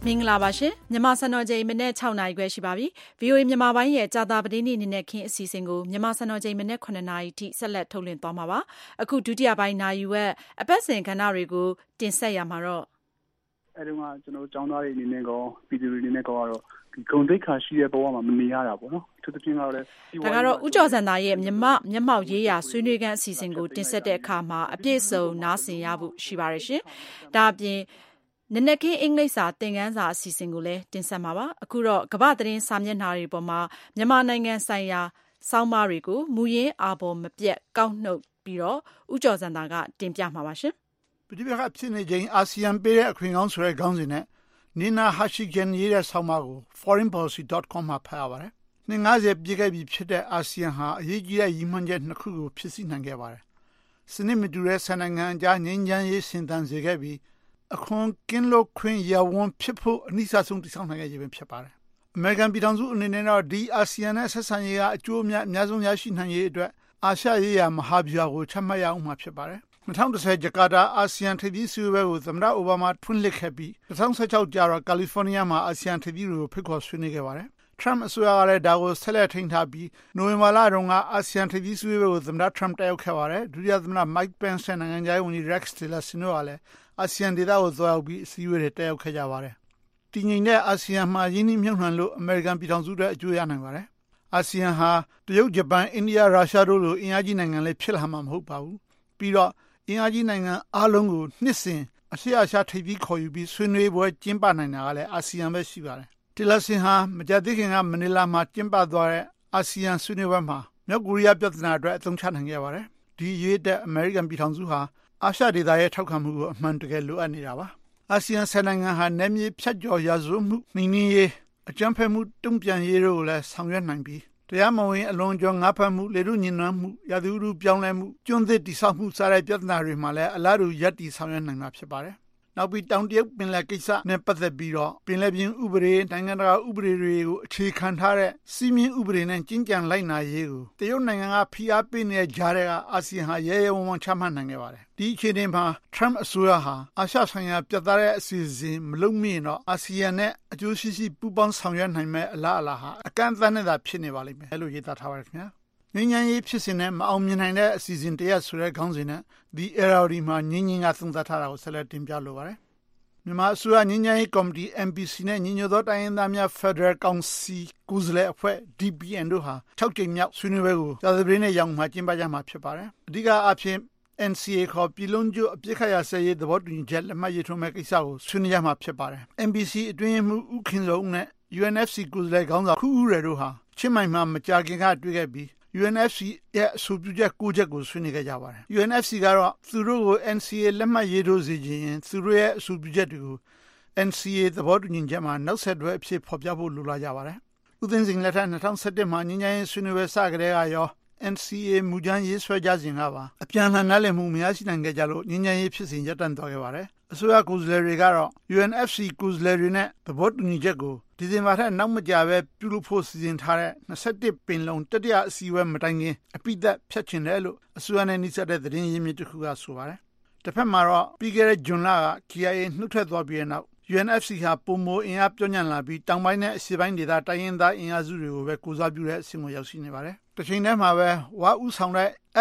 မင်္ဂလာပါရှင်မြန်မာစံတော်ချိန်မနေ့6နာရီခွဲရှိပါပြီ VOA မြန်မာပိုင်းရဲ့ကြာတာပတိနေ့နဲ့ခင်းအစီအစဉ်ကိုမြန်မာစံတော်ချိန်မနေ့9နာရီထိဆက်လက်ထုတ်လွှင့်သွားမှာပါအခုဒုတိယပိုင်းနာရီဝက်အပတ်စဉ်ကဏ္ဍတွေကိုတင်ဆက်ရမှာတော့အဲ့တော့ကျွန်တော်ကျောင်းသားတွေအနေနဲ့ကောပြည်သူတွေအနေနဲ့ကောကတော့ဒီဂုဏ်သိက္ခာရှိတဲ့ဘဝမှာမနေရတာပေါ့နော်သူတချင်းကတော့လည်းဒါကတော့ဦးကျော်စံသားရဲ့မျက်မှောက်ရေးရာဆွေးနွေးခန်းအစီအစဉ်ကိုတင်ဆက်တဲ့အခါမှာအပြည့်စုံနားဆင်ရဖို့ရှိပါရရှင်ဒါအပြင်နနက်ခင်းအင်္ဂလိပ်စာသင်ခန်းစာအစီအစဉ်ကိုလည်းတင်ဆက်မှာပါအခုတော့ကမ္ဘာသတင်းစာမျက်နှာတွေပေါ်မှာမြန်မာနိုင်ငံဆိုင်ရာစောင်းပါးတွေကိုမူရင်းအာဘော်မပြတ်ကောက်နှုတ်ပြီးတော့ဦးကျော်စံသားကတင်ပြမှာပါရှင်ပဋိပက္ခဖြစ်နေချိန်အာဆီယံပေးတဲ့အခွင့်အရေးဆိုတဲ့ခေါင်းစဉ်နဲ့နီနာဟာရှိဂျန်ရေးတဲ့ဆောင်းပါးကို foreignpolicy.com မှာဖတ်ရပါတယ်နှစ်90ပြည့်ခဲ့ပြီဖြစ်တဲ့အာဆီယံဟာအရေးကြီးတဲ့ရည်မှန်းချက်နှစ်ခုကိုဖြစ်စီနိုင်ခဲ့ပါတယ်စနစ်မတူတဲ့ဆန်နိုင်ငံအကြားငြိမ်းချမ်းရေးရှင်သန်စေခဲ့ပြီးအခွန်ကင်းလို့ခွင့်ရဝန်ဖြစ်ဖို့အနည်းဆုံးတည်ဆောက်နိုင်ခဲ့ခြင်းဖြစ်ပါတယ်အမေရိကန်ပြည်ထောင်စုအနေနဲ့တော့ဒီအာဆီယံနဲ့ဆက်ဆံရေးကအကျိုးအများဆုံးရရှိနိုင်ရေးအတွက်အာရှရေးရာမဟာဗျူဟာကိုချမှတ်ရအောင်မှာဖြစ်ပါတယ်2010ဂျကာတာအာဆီယံထိပ်သီးစည်းဝေးပွဲကိုသမ္မတအိုဘားမားထွန်းလှစ်ခဲ့ပြီး2016ကျတော့ကယ်လီဖိုးနီးယားမှာအာဆီယံထိပ်သီးတွေကိုဖိတ်ခေါ်ဆွေးနွေးခဲ့ပါတယ်ထရမ့်အစိုးရကလည်းဒါကိုဆက်လက်ထိန်းထားပြီးနိုဝင်ဘာလတုန်းကအာဆီယံထိပ်သီးစည်းဝေးပွဲကိုသမ္မတထရမ့်တက်ရောက်ခဲ့ပါတယ်ဒုတိယသမ္မတမိုက်ပန်ဆန်နိုင်ငံခြားရေးဝန်ကြီး Rex Tillerson တို့ကလည်းအာဆီယံဒေသကိုသွားရောက်ပြီးအစည်းအဝေးတွေတက်ရောက်ခဲ့ကြပါတယ်တည်ငြိမ်တဲ့အာဆီယံမှာယင်းနှိမ့်မြုပ်နှံလို့အမေရိကန်ပြည်ထောင်စုတွေအကျိုးရနိုင်ပါတယ်အာဆီယံဟာတရုတ်ဂျပန်အိန္ဒိယရုရှားတို့လိုအင်အားကြီးနိုင်ငံလေးဖြစ်လာမှာမဟုတ်ပါဘူးပြီးတော့အင်အားကြီးနိုင်ငံအားလုံးကိုနှစ်စဉ်အရှေ့အာရှထိပ်သီးခေါ်ယူပြီးဆွေးနွေးပွဲကျင်းပနိုင်တာကလည်းအာဆီယံပဲရှိပါတယ်တီလာဆင်ဟာမကြာသေးခင်ကမနီလာမှာကျင်းပသွားတဲ့အာဆီယံဆွေးနွေးပွဲမှာမြောက်ကိုရီးယားပြဿနာအတွက်အသုံးချနိုင်ခဲ့ပါတယ်ဒီရေးတဲ့အမေရိကန်ပြည်ထောင်စုဟာအာရှဒေသရဲ့ထောက်ခံမှုကိုအမှန်တကယ်လိုအပ်နေတာပါအာဆီယံနိုင်ငံဟာနယ်မြေဖြတ်ကျော်ရာဇဝတ်မှုနှိမ်နင်းရေးအကြမ်းဖက်မှုတုံ့ပြန်ရေးတို့ကိုလည်းဆောင်ရွက်နိုင်ပြီးတရားမဝင်အလွန်ကျော်ငါးဖက်မှုလေထုညှဉ်းနှံမှုရာသီဥတုပြောင်းလဲမှုကျွန်းသစ်တိဆောက်မှုစတဲ့ပြဿနာတွေမှာလည်းအလားတူရပ်တည်ဆောင်ရွက်နိုင်မှာဖြစ်ပါတယ်နောက်ပြီးတောင်တရုတ်ပင်လယ်ကိစ္စနဲ့ပတ်သက်ပြီးတော့ပင်လယ်ပြင်ဥပဒေနိုင်ငံတကာဥပဒေတွေကိုအခြေခံထားတဲ့စီမင်းဥပဒေနဲ့ကျင့်ကြံလိုက်နာရေးကိုတရုတ်နိုင်ငံကဖိအားပေးနေတဲ့ကြားထဲကအာဆီယံဟာရဲရဲဝံ့ဝံ့ချမှတ်နိုင်ခဲ့ပါတယ်ဒီအခြေအနေမှာထရမ့်အစိုးရဟာအာရှဆိုင်ရာပြတ်သားတဲ့အစီအစဉ်မလုပ်မိရင်တော့အာဆီယံနဲ့အကျိုးရှိရှိပူးပေါင်းဆောင်ရွက်နိုင်မဲ့အလားအလာဟာအကန့်အသတ်နဲ့သာဖြစ်နေပါလိမ့်မယ်လို့ရေးသားထားပါတယ်ခင်ဗျာငင်းညံရေးဖြစ်စဉ်နဲ့မအောင်မြင်နိုင်တဲ့အစီအစဉ်တရက်ဆိုတဲ့ခေါင်းစဉ်နဲ့ဒီ era မှာငင်းညင်ကသုံးသပ်ထားတာကိုဆက်လက်တင်ပြလိုပါတယ်မြန်မာအစိုးရငြိမ်းချမ်းရေးကော်မတီ MPC နဲ့ညီညွတ်သောတိုင်းရင်းသားများ Federal Council ကိုယ်စားလှယ်အဖွဲ့ DPN တို့ဟာ6ကြိမ်မြောက်ဆွေးနွေးပွဲကိုကြာသပတေးနေ့ရောက်မှကျင်းပကြမှာဖြစ်ပါတယ်။အဓိကအဖြစ် NCA ခေါ်ပြည်လုံးကျွတ်အပြစ်ခတ်ရစရေးသဘောတူညီချက်လက်မှတ်ရေးထိုးမဲ့ကိစ္စကိုဆွေးနွေးကြမှာဖြစ်ပါတယ်။ MPC အတွင်းမှုဥခင်စုံနဲ့ UNFC ကိုယ်စားလှယ်ခေါင်းဆောင်ခူဦးရတို့ဟာချင်းမိုင်မှာမကြာခင်ကတွေ့ခဲ့ပြီး UNFC ရဲ့အဆိုပြုချက်9ချက်ကိုဆွေးနွေးခဲ့ကြပါတယ်။ UNFC ကတော့သူတို့ကို NCA လက်မှတ်ရေးထိုးစေခြင်းသူတို့ရဲ့အဆိုပြုချက်တွေကို NCA သဘောတူညီချက်မှာနောက်ဆက်တွဲအဖြစ်ဖော်ပြဖို့လိုလားကြပါတယ်။ဦးသိန်းစိန်လက်ထက်2017မှာငြိမ်းချမ်းရေးဆွေးနွေးပွဲစကြတဲ့ကရော NCA မူကြမ်းရေးဆွဲကြစဉ်ကပါအပြန်လှန်နားလည်မှုမရရှိနိုင်ခဲ့ကြလို့ငြိမ်းချမ်းရေးဖြစ်စဉ်ရပ်တန့်သွားခဲ့ပါတယ်။အစိုးရကိုယ်စားလှယ်တွေကတော့ UNFC ကိုယ်စားလှယ်တွေနဲ့သဘောတူညီချက်ကိုဒီဇင်ဘာထက်နောက်မကြာပဲပြုလုပ်ဖို့စီစဉ်ထားတဲ့21ပင်လုံတတိယအစည်းအဝေးမတိုင်ခင်အပိသက်ဖြတ်ချင်တယ်လို့အစိုးရနဲ့နှိစက်တဲ့သတင်းရင်းမြစ်တစ်ခုကဆိုပါတယ်။တစ်ဖက်မှာတော့ပြီးခဲ့တဲ့ဇွန်လက KIA နှုတ်ထွက်သွားပြီးတဲ့နောက် UNFC ဟာပုံမိုအင်အားပြောညံ့လာပြီးတောင်ပိုင်းနဲ့အရှေ့ပိုင်းဒေသတိုင်းရင်းသားအင်အားစုတွေကိုပဲကိုစားပြုတဲ့အဆင့်ကိုရောက်ရှိနေပါတယ်။တစ်ချိန်တည်းမှာပဲဝါဥဆောင်တဲ့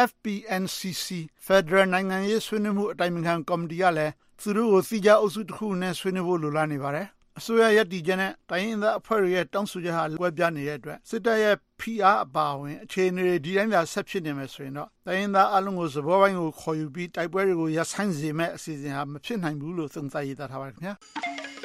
FPNCC Federal နိုင်ငံရေးဆွေးနွေးမှုအတိုင်ပင်ခံကော်မတီကလည်းသူတို့ကိုစီကြအုပ်စုတစ်ခုနဲ့ဆွေးနွေးဖို့လိုလားနေပါတယ်။အစိုးရရပ်တည်ချက်နဲ့တိုင်းရင်းသားအဖွဲ့တွေရဲ့တောင်းဆိုချက်ဟာကွဲပြားနေတဲ့အတွက်စစ်တပ်ရဲ့ဖိအားအပါအဝင်အခြေအနေတွေဒီတိုင်းသာဆက်ဖြစ်နေမယ်ဆိုရင်တော့တိုင်းရင်းသားအလုံးကိုစဘောပိုင်းကိုခေါ်ယူပြီးတိုက်ပွဲတွေကိုရပ်ဆိုင်းစေမဲ့အစီအစဉ်ဟာမဖြစ်နိုင်ဘူးလို့သုံးသပ်ရေးသားထားပါတယ်ခင်ဗျာ။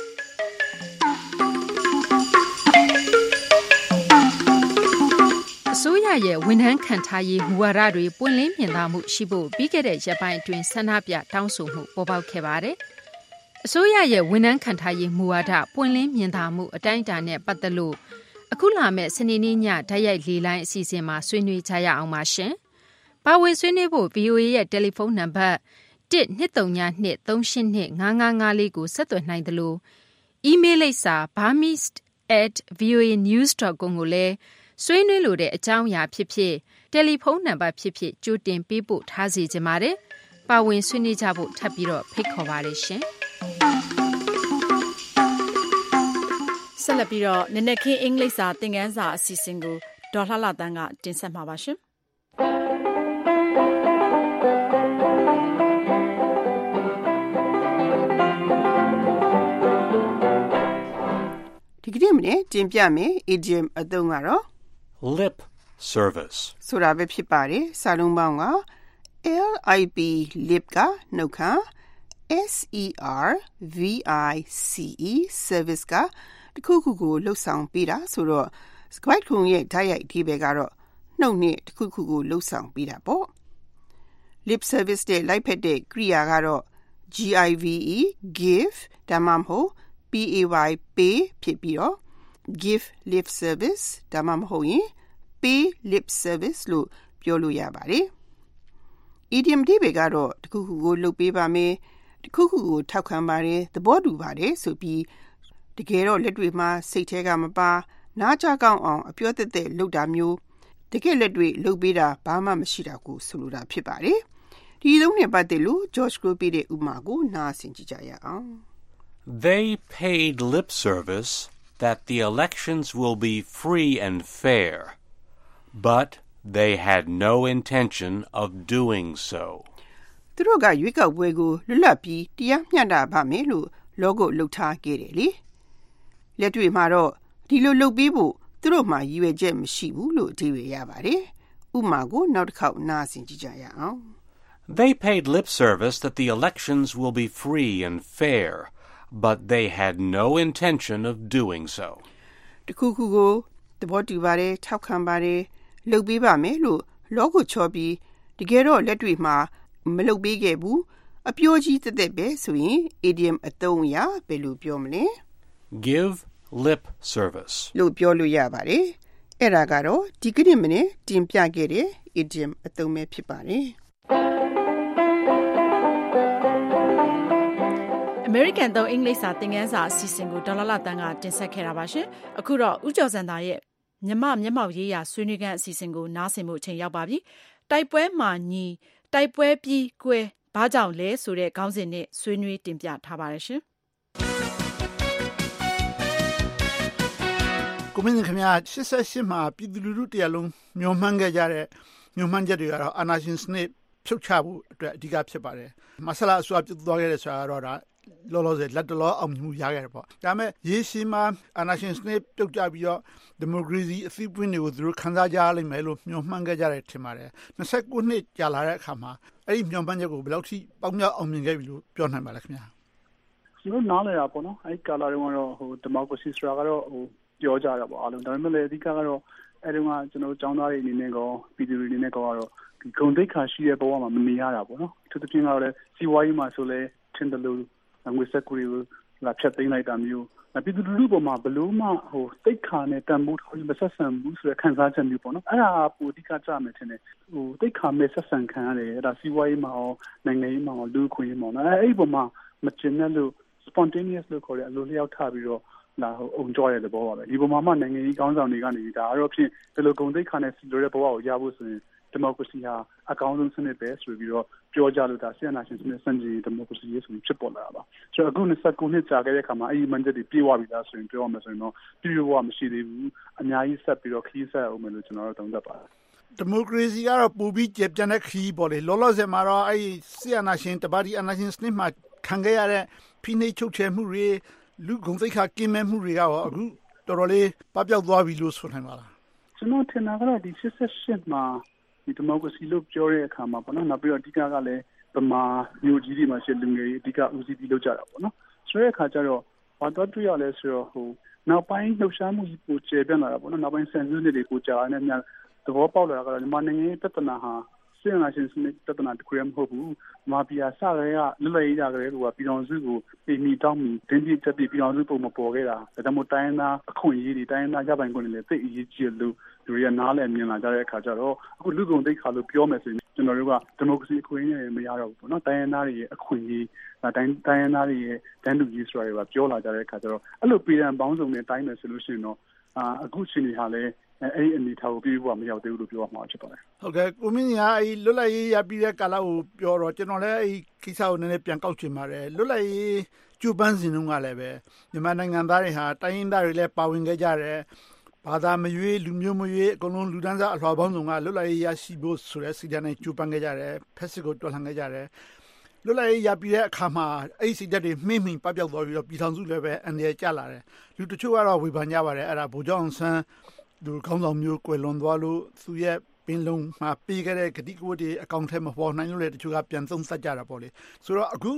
အစိုးရရဲ့ဝန်ထမ်းခံထားရေးမူဝါဒတွေပွင့်လင်းမြင်သာမှုရှိဖို့ပြီးခဲ့တဲ့ရက်ပိုင်းအတွင်းဆန္ဒပြတောင်းဆိုမှုပေါ်ပေါက်ခဲ့ပါတယ်။အစိုးရရဲ့ဝန်ထမ်းခံထားရေးမူဝါဒပွင့်လင်းမြင်သာမှုအတိုင်းအတာနဲ့ပတ်သက်လို့အခုလာမယ့်စနေနေ့ညဓာတ်ရိုက်လေလိုင်းအစီအစဉ်မှာဆွေးနွေးကြရအောင်ပါရှင်။ပါဝင်ဆွေးနွေးဖို့ VOA ရဲ့တယ်လီဖုန်းနံပါတ်12323825554ကိုဆက်သွယ်နိုင်တယ်လို့အီးမေးလ်လိပ်စာ burmese@voanews.com ကိုလည်းဆွေးနွေးလိုတဲ့အကြောင်းအရာဖြစ်ဖြစ်တယ်လီဖုန်းနံပါတ်ဖြစ်ဖြစ်ကြိုတင်ပေးပို့ထားစေချင်ပါတယ်။ပါဝင်ဆွေးနွေးကြဖို့ထပ်ပြီးတော့ဖိတ်ခေါ်ပါတယ်ရှင်။ဆက်လက်ပြီးတော့နည်းနည်းခင်းအင်္ဂလိပ်စာသင်ခန်းစာအစီအစဉ်ကိုဒေါ်လှလှတန်းကတင်ဆက်မှာပါရှင်ဒီကနေ့မနေ့တင်ပြမယ် idiom အသုံးကတော့ lip service ဆိုတာပဲဖြစ်ပါတယ်စာလုံးပေါင်းက lip lip ကနှုတ်ခမ်း service service ကတခုခုကိုလှုပ်ဆောင်ပေးတာဆိုတော့ squid ခုံရဲ့ဓာတ်ရိုက်အဓိပ္ပာယ်ကတော့နှုတ်နဲ့တခုခုကိုလှုပ်ဆောင်ပေးတာပေါ့ lip service တဲ့လိုက်ဖက်တဲ့ကရိယာကတော့ give ဒါမှမဟုတ် pay ဖြစ်ပြီးတော့ give lip service ဒါမှမဟုတ်ရင် pay lip service လို့ပြောလို့ရပါတယ် idiom ဒီပဲကတော့တခုခုကိုလုပ်ပေးပါမယ်တခုခုကိုထောက်ခံပါတယ်သဘောတူပါတယ်ဆိုပြီးတကယ်တော့လက်တွေမှာစိတ်ထဲကမပါနားကြကောင်းအောင်အပြောသက်သက်လုပ်တာမျိုးတကယ်လက်တွေလုပ်ပေးတာဘာမှမရှိတာကိုဆိုလိုတာဖြစ်ပါတယ်ဒီလုံးနဲ့ပတ်သက်လို့ George ကိုပြတဲ့ဥပမာကိုနားဆင်ကြည့်ကြရအောင် They paid lip service that the elections will be free and fair, but they had no intention of doing so. သူတို့ကရွေးကောက်ပွဲကိုလွတ်လပ်ပြီးတရားမျှတပါမယ်လို့လောကလှုပ်ထားခဲ့တယ်လေလက်တွေမှာတော့ဒီလိုလုပ်ပေးဖို့သူတို့မှရည်ရွယ်ချက်မရှိဘူးလို့အဓိပ္ပာယ်ရပါတယ်ဥပမာကိုနောက်တစ်ခေါက်နားဆင်ကြည့်ကြရအောင် They paid lip service that the elections will be free and fair, but they had no intention of doing so. တခုခုကိုသဘောတူပါတယ်ထောက်ခံပါတယ်လုပ်ပေးပါမယ်လို့လောကချောပြီးတကယ်တော့လက်တွေမှာမလုပ်ပေးခဲ့ဘူးအပြောကြီးတက်တက်ပဲဆိုရင် idiom အသုံးအရဘယ်လိုပြောမလဲ Give lip service လို့ပြောလို့ရပါတယ်အဲ့ဒါကတော့ဒီကနေ့မနေ့တင်ပြခဲ့တဲ့ idiom အသုံးပဲဖြစ်ပါတယ် American သုံးအင်္ဂလိပ်စာသင်ခန်းစာအစီအစဉ်ကိုဒေါ်လာတန်းကတင်ဆက်ခဲ့တာပါရှင်အခုတော့ဦးကျော်စံသာရဲ့မျက်မှောက်ရေးရာဆွေးနွေးခန်းအစီအစဉ်ကိုနားဆင်မှုအချိန်ရောက်ပါပြီတိုက်ပွဲမှာညီတိုက်ပွဲပြီးကွဲဘာကြောင့်လဲဆိုတဲ့ခေါင်းစဉ်နဲ့ဆွေးနွေးတင်ပြထားပါတယ်ရှင်ကိုမင်းခင်ဗျာ88မှာပြည်သူလူထုတရားလုံးမျှော်မှန်းခဲ့ကြတဲ့မျှော်မှန်းချက်တွေကတော့အာဏာရှင်စနစ်ဖြုတ်ချဖို့အတွက်အဓိကဖြစ်ပါတယ်မဆလာအစိုးရပြုတ်သွားခဲ့တဲ့ဆိုတာကတော့ဒါလောလောဆယ်လက်တလောအောင်မြင်မှုရခဲ့တယ်ပေါ့ဒါပေမဲ့ရေရှည်မှာအာဏာရှင်စနစ်ပြုတ်ကျပြီးတော့ဒီမိုကရေစီအသီးပွင့်တွေကိုသူတို့ခံစားကြလိမ့်မယ်လို့မျှော်မှန်းခဲ့ကြတယ်ထင်ပါတယ်29နှစ်ကြာလာတဲ့အခါမှာအဲ့ဒီမျှော်မှန်းချက်ကိုဘယ်လောက်ထိပေါင်းမြောက်အောင်မြင်ခဲ့ပြီလို့ပြောနိုင်ပါလဲခင်ဗျာကျွန်တော်နားလည်တာပေါ့နော်အဲ့ကာလာတုန်းကတော့ဒီမိုကရေစီဆိုတာကတော့ပြောကြတာပေါ့အားလုံးဒါပေမဲ့လည်းအဓိကကတော့အဲ့ဒီမှာကျွန်တော်ကျောင်းသားတွေအနေနဲ့ကောပြည်သူတွေအနေနဲ့ကောကတော့ဒီဂုဏ်သိက္ခာရှိတဲ့ဘဝမှာမနေရတာပေါ့နော်သူတို့ပြင်ကတော့လည်းစီဝါရေးမှာဆိုလဲထင်တယ်လို့ငွေစက်ကူတွေလာဖြတ်သိမ်းလိုက်တာမျိုးပြည်သူလူထုပေါ်မှာဘလို့မှသိက္ခာနဲ့တန်ဖိုးထားပြီးမဆက်ဆံဘူးဆိုတဲ့ခံစားချက်မျိုးပေါ့နော်အဲ့ဒါပိုအဓိကကြမယ်ထင်တယ်သိက္ခာမဲ့ဆက်ဆံခံရတယ်အဲ့ဒါစီဝါရေးမှာရောနိုင်ငံရေးမှာရောလူခွင့်ရေးမှာအဲ့ဒီပေါ်မှာမကျင်တဲ့လို့ spontaneous လို့ခေါ်တဲ့အလိုလျောက်ထားပြီးတော့လာအုံကြွရတဲ့ဘောပါပဲဒီပေါ်မှာနိုင်ငံရေးကောင်းဆောင်တွေကနေဒါတော့ဖြင့်ဒီလိုဂုဏ်သိက္ခာနဲ့စီလိုတဲ့ဘဝကိုရဖို့ဆိုရင်ဒီမိုကရေစီဟာအကောင်းဆုံးစနစ်ပဲဆိုပြီးတော့ပြောကြလို့ဒါဆီယနာရှင်စနစ်စံကြီးဒီမိုကရေစီရေးဆိုပြီးဖြစ်ပေါ်လာတာပါဆိုတော့အခု29နှစ်ကြာခဲ့တဲ့အခါမှာအဲ့ဒီမန်ချက်တွေပြေဝပြီလားဆိုရင်ပြောရမယ်ဆိုရင်တော့ပြေဝမရှိသေးဘူးအများကြီးဆက်ပြီးတော့ခီးဆက်အောင်မယ်လို့ကျွန်တော်တို့သုံးသပ်ပါတယ်ဒီမိုကရေစီကတော့ပိုပြီးကျပြန့်တဲ့ခီးပေါ့လေလောလောဆယ်မှာတော့အဲ့ဒီဆီယနာရှင်တပါတီအနာရှင်စနစ်မှာခံခဲ့ရတဲ့ဖိနှိပ်ချုပ်ချယ်မှုတွေလူဂုဏ်သိက္ခာကင်းမဲ့မှုတွေကတော့အခုတော်တော်လေးပပျောက်သွားပြီလို့ဆိုနိုင်ပါလားကျွန်တော်ထင်တာကတော့ဒီ88မှာဒီဒီမိုကရေစီလို့ပြောတဲ့အခါမှာပေါ့နော်နောက်ပြီးတော့အဓိကကလည်းဗမာမျိုးကြီးတွေမှာရှိလူငယ်တွေအဓိကဦးစီးပြီးလုပ်ကြတာပေါ့နော်ဆိုတဲ့အခါကျတော့ဘာတော့တွေ့ရလဲဆိုတော့နောက်ပိုင်းလှုပ်ရှားမှုကြီးပိုကျယ်ပြန့်လာတာပေါ့နော်နောက်ပိုင်းဆန်ဆင်းတွေကိုကြာနေများသဘောပေါက်လာတာကတော့မြန်မာနိုင်ငံရဲ့ပြဿနာဟာဆီယနာရှင်စနစ်ပြဿနာတခုရမဟုတ်ဘူးမာဖီယာစရဲကလွတ်လပ်ရေးကြကြတဲ့ကပြည်တော်စုကိုပြည်မီတောင်းမီတင်းပြချက်ပြည်တော်စုပုံမပေါ်ခဲ့တာဒါကြောင့်မို့တိုင်းသားအခွင့်အရေးတွေတိုင်းသားရပိုင်ခွင့်တွေလည်းသိအရေးကြီးလို့လူတွေကနားလည်မြင်လာကြတဲ့အခါကျတော့အခုလူကုန်သိက္ခာလို့ပြောမယ်ဆိုရင်ကျွန်တော်တို့ကဒီမိုကရေစီအခွင့်အရေးတွေမရတော့ဘူးပေါ့နော်တိုင်းသားတွေရဲ့အခွင့်အရေးတိုင်းသားတွေရဲ့တန်းတူရေးဆိုတာတွေကပြောလာကြတဲ့အခါကျတော့အဲ့လိုပြည်ထောင်ပေါင်းစုံနဲ့တိုင်းမယ်ဆိုလို့ရှိရင်တော့အခုချိန်တွေဟာလည်းအဲ့ဒီအနေထားကိုပြည့်ဖို့မရောက်သေးဘူးလို့ပြောမှာဖြစ်ပါတယ်ဟုတ်ကဲ့ကိုမင်းကြီးကလွတ်လပ်ရေးရပြီးတဲ့ကာလကိုပြောတော့ကျွန်တော်လည်းအဲ့ဒီကိစ္စကိုနည်းနည်းပြန်ကောက်ချင်ပါတယ်လွတ်လပ်ရေးကျူပန်းစဉ်တုန်းကလည်းပဲမြန်မာနိုင်ငံသားတွေဟာတိုင်းရင်းသားတွေလည်းပါဝင်ခဲ့ကြတယ်ဘာသာမရွေးလူမျိုးမရွေးအကုန်လုံးလူဒန်းစားအလွှာပေါင်းစုံကလွတ်လပ်ရေးရရှိဖို့ဆိုတဲ့စီတန်းနဲ့ကျူပန်းခဲ့ကြတယ်ဖက်စစ်ကိုတွန်းလှန်ခဲ့ကြတယ်လွတ်လပ်ရေးရပြီးတဲ့အခါမှာအဲ့ဒီစိတ်ဓာတ်တွေမှင်းပပျောက်သွားပြီးတော့ပြည်ထောင်စုလည်းပဲအန္တရာယ်ကျလာတယ်လူတချို့ကတော့ဝေဖန်ကြပါတယ်အဲ့ဒါဗိုလ်ချုပ်အောင်ဆန်းသူခေါင်းဆောင်မျိုးကွယ်လွန်သွားလို့သူရဲ့ပင်လုံးမှာပေးခဲ့တဲ့ဂတိကဝတ်တွေအကောင့်ထဲမပေါ်နိုင်လို့လေတချို့ကပြန်သုံးသပ်ကြတာပေါ့လေဆိုတော့အခု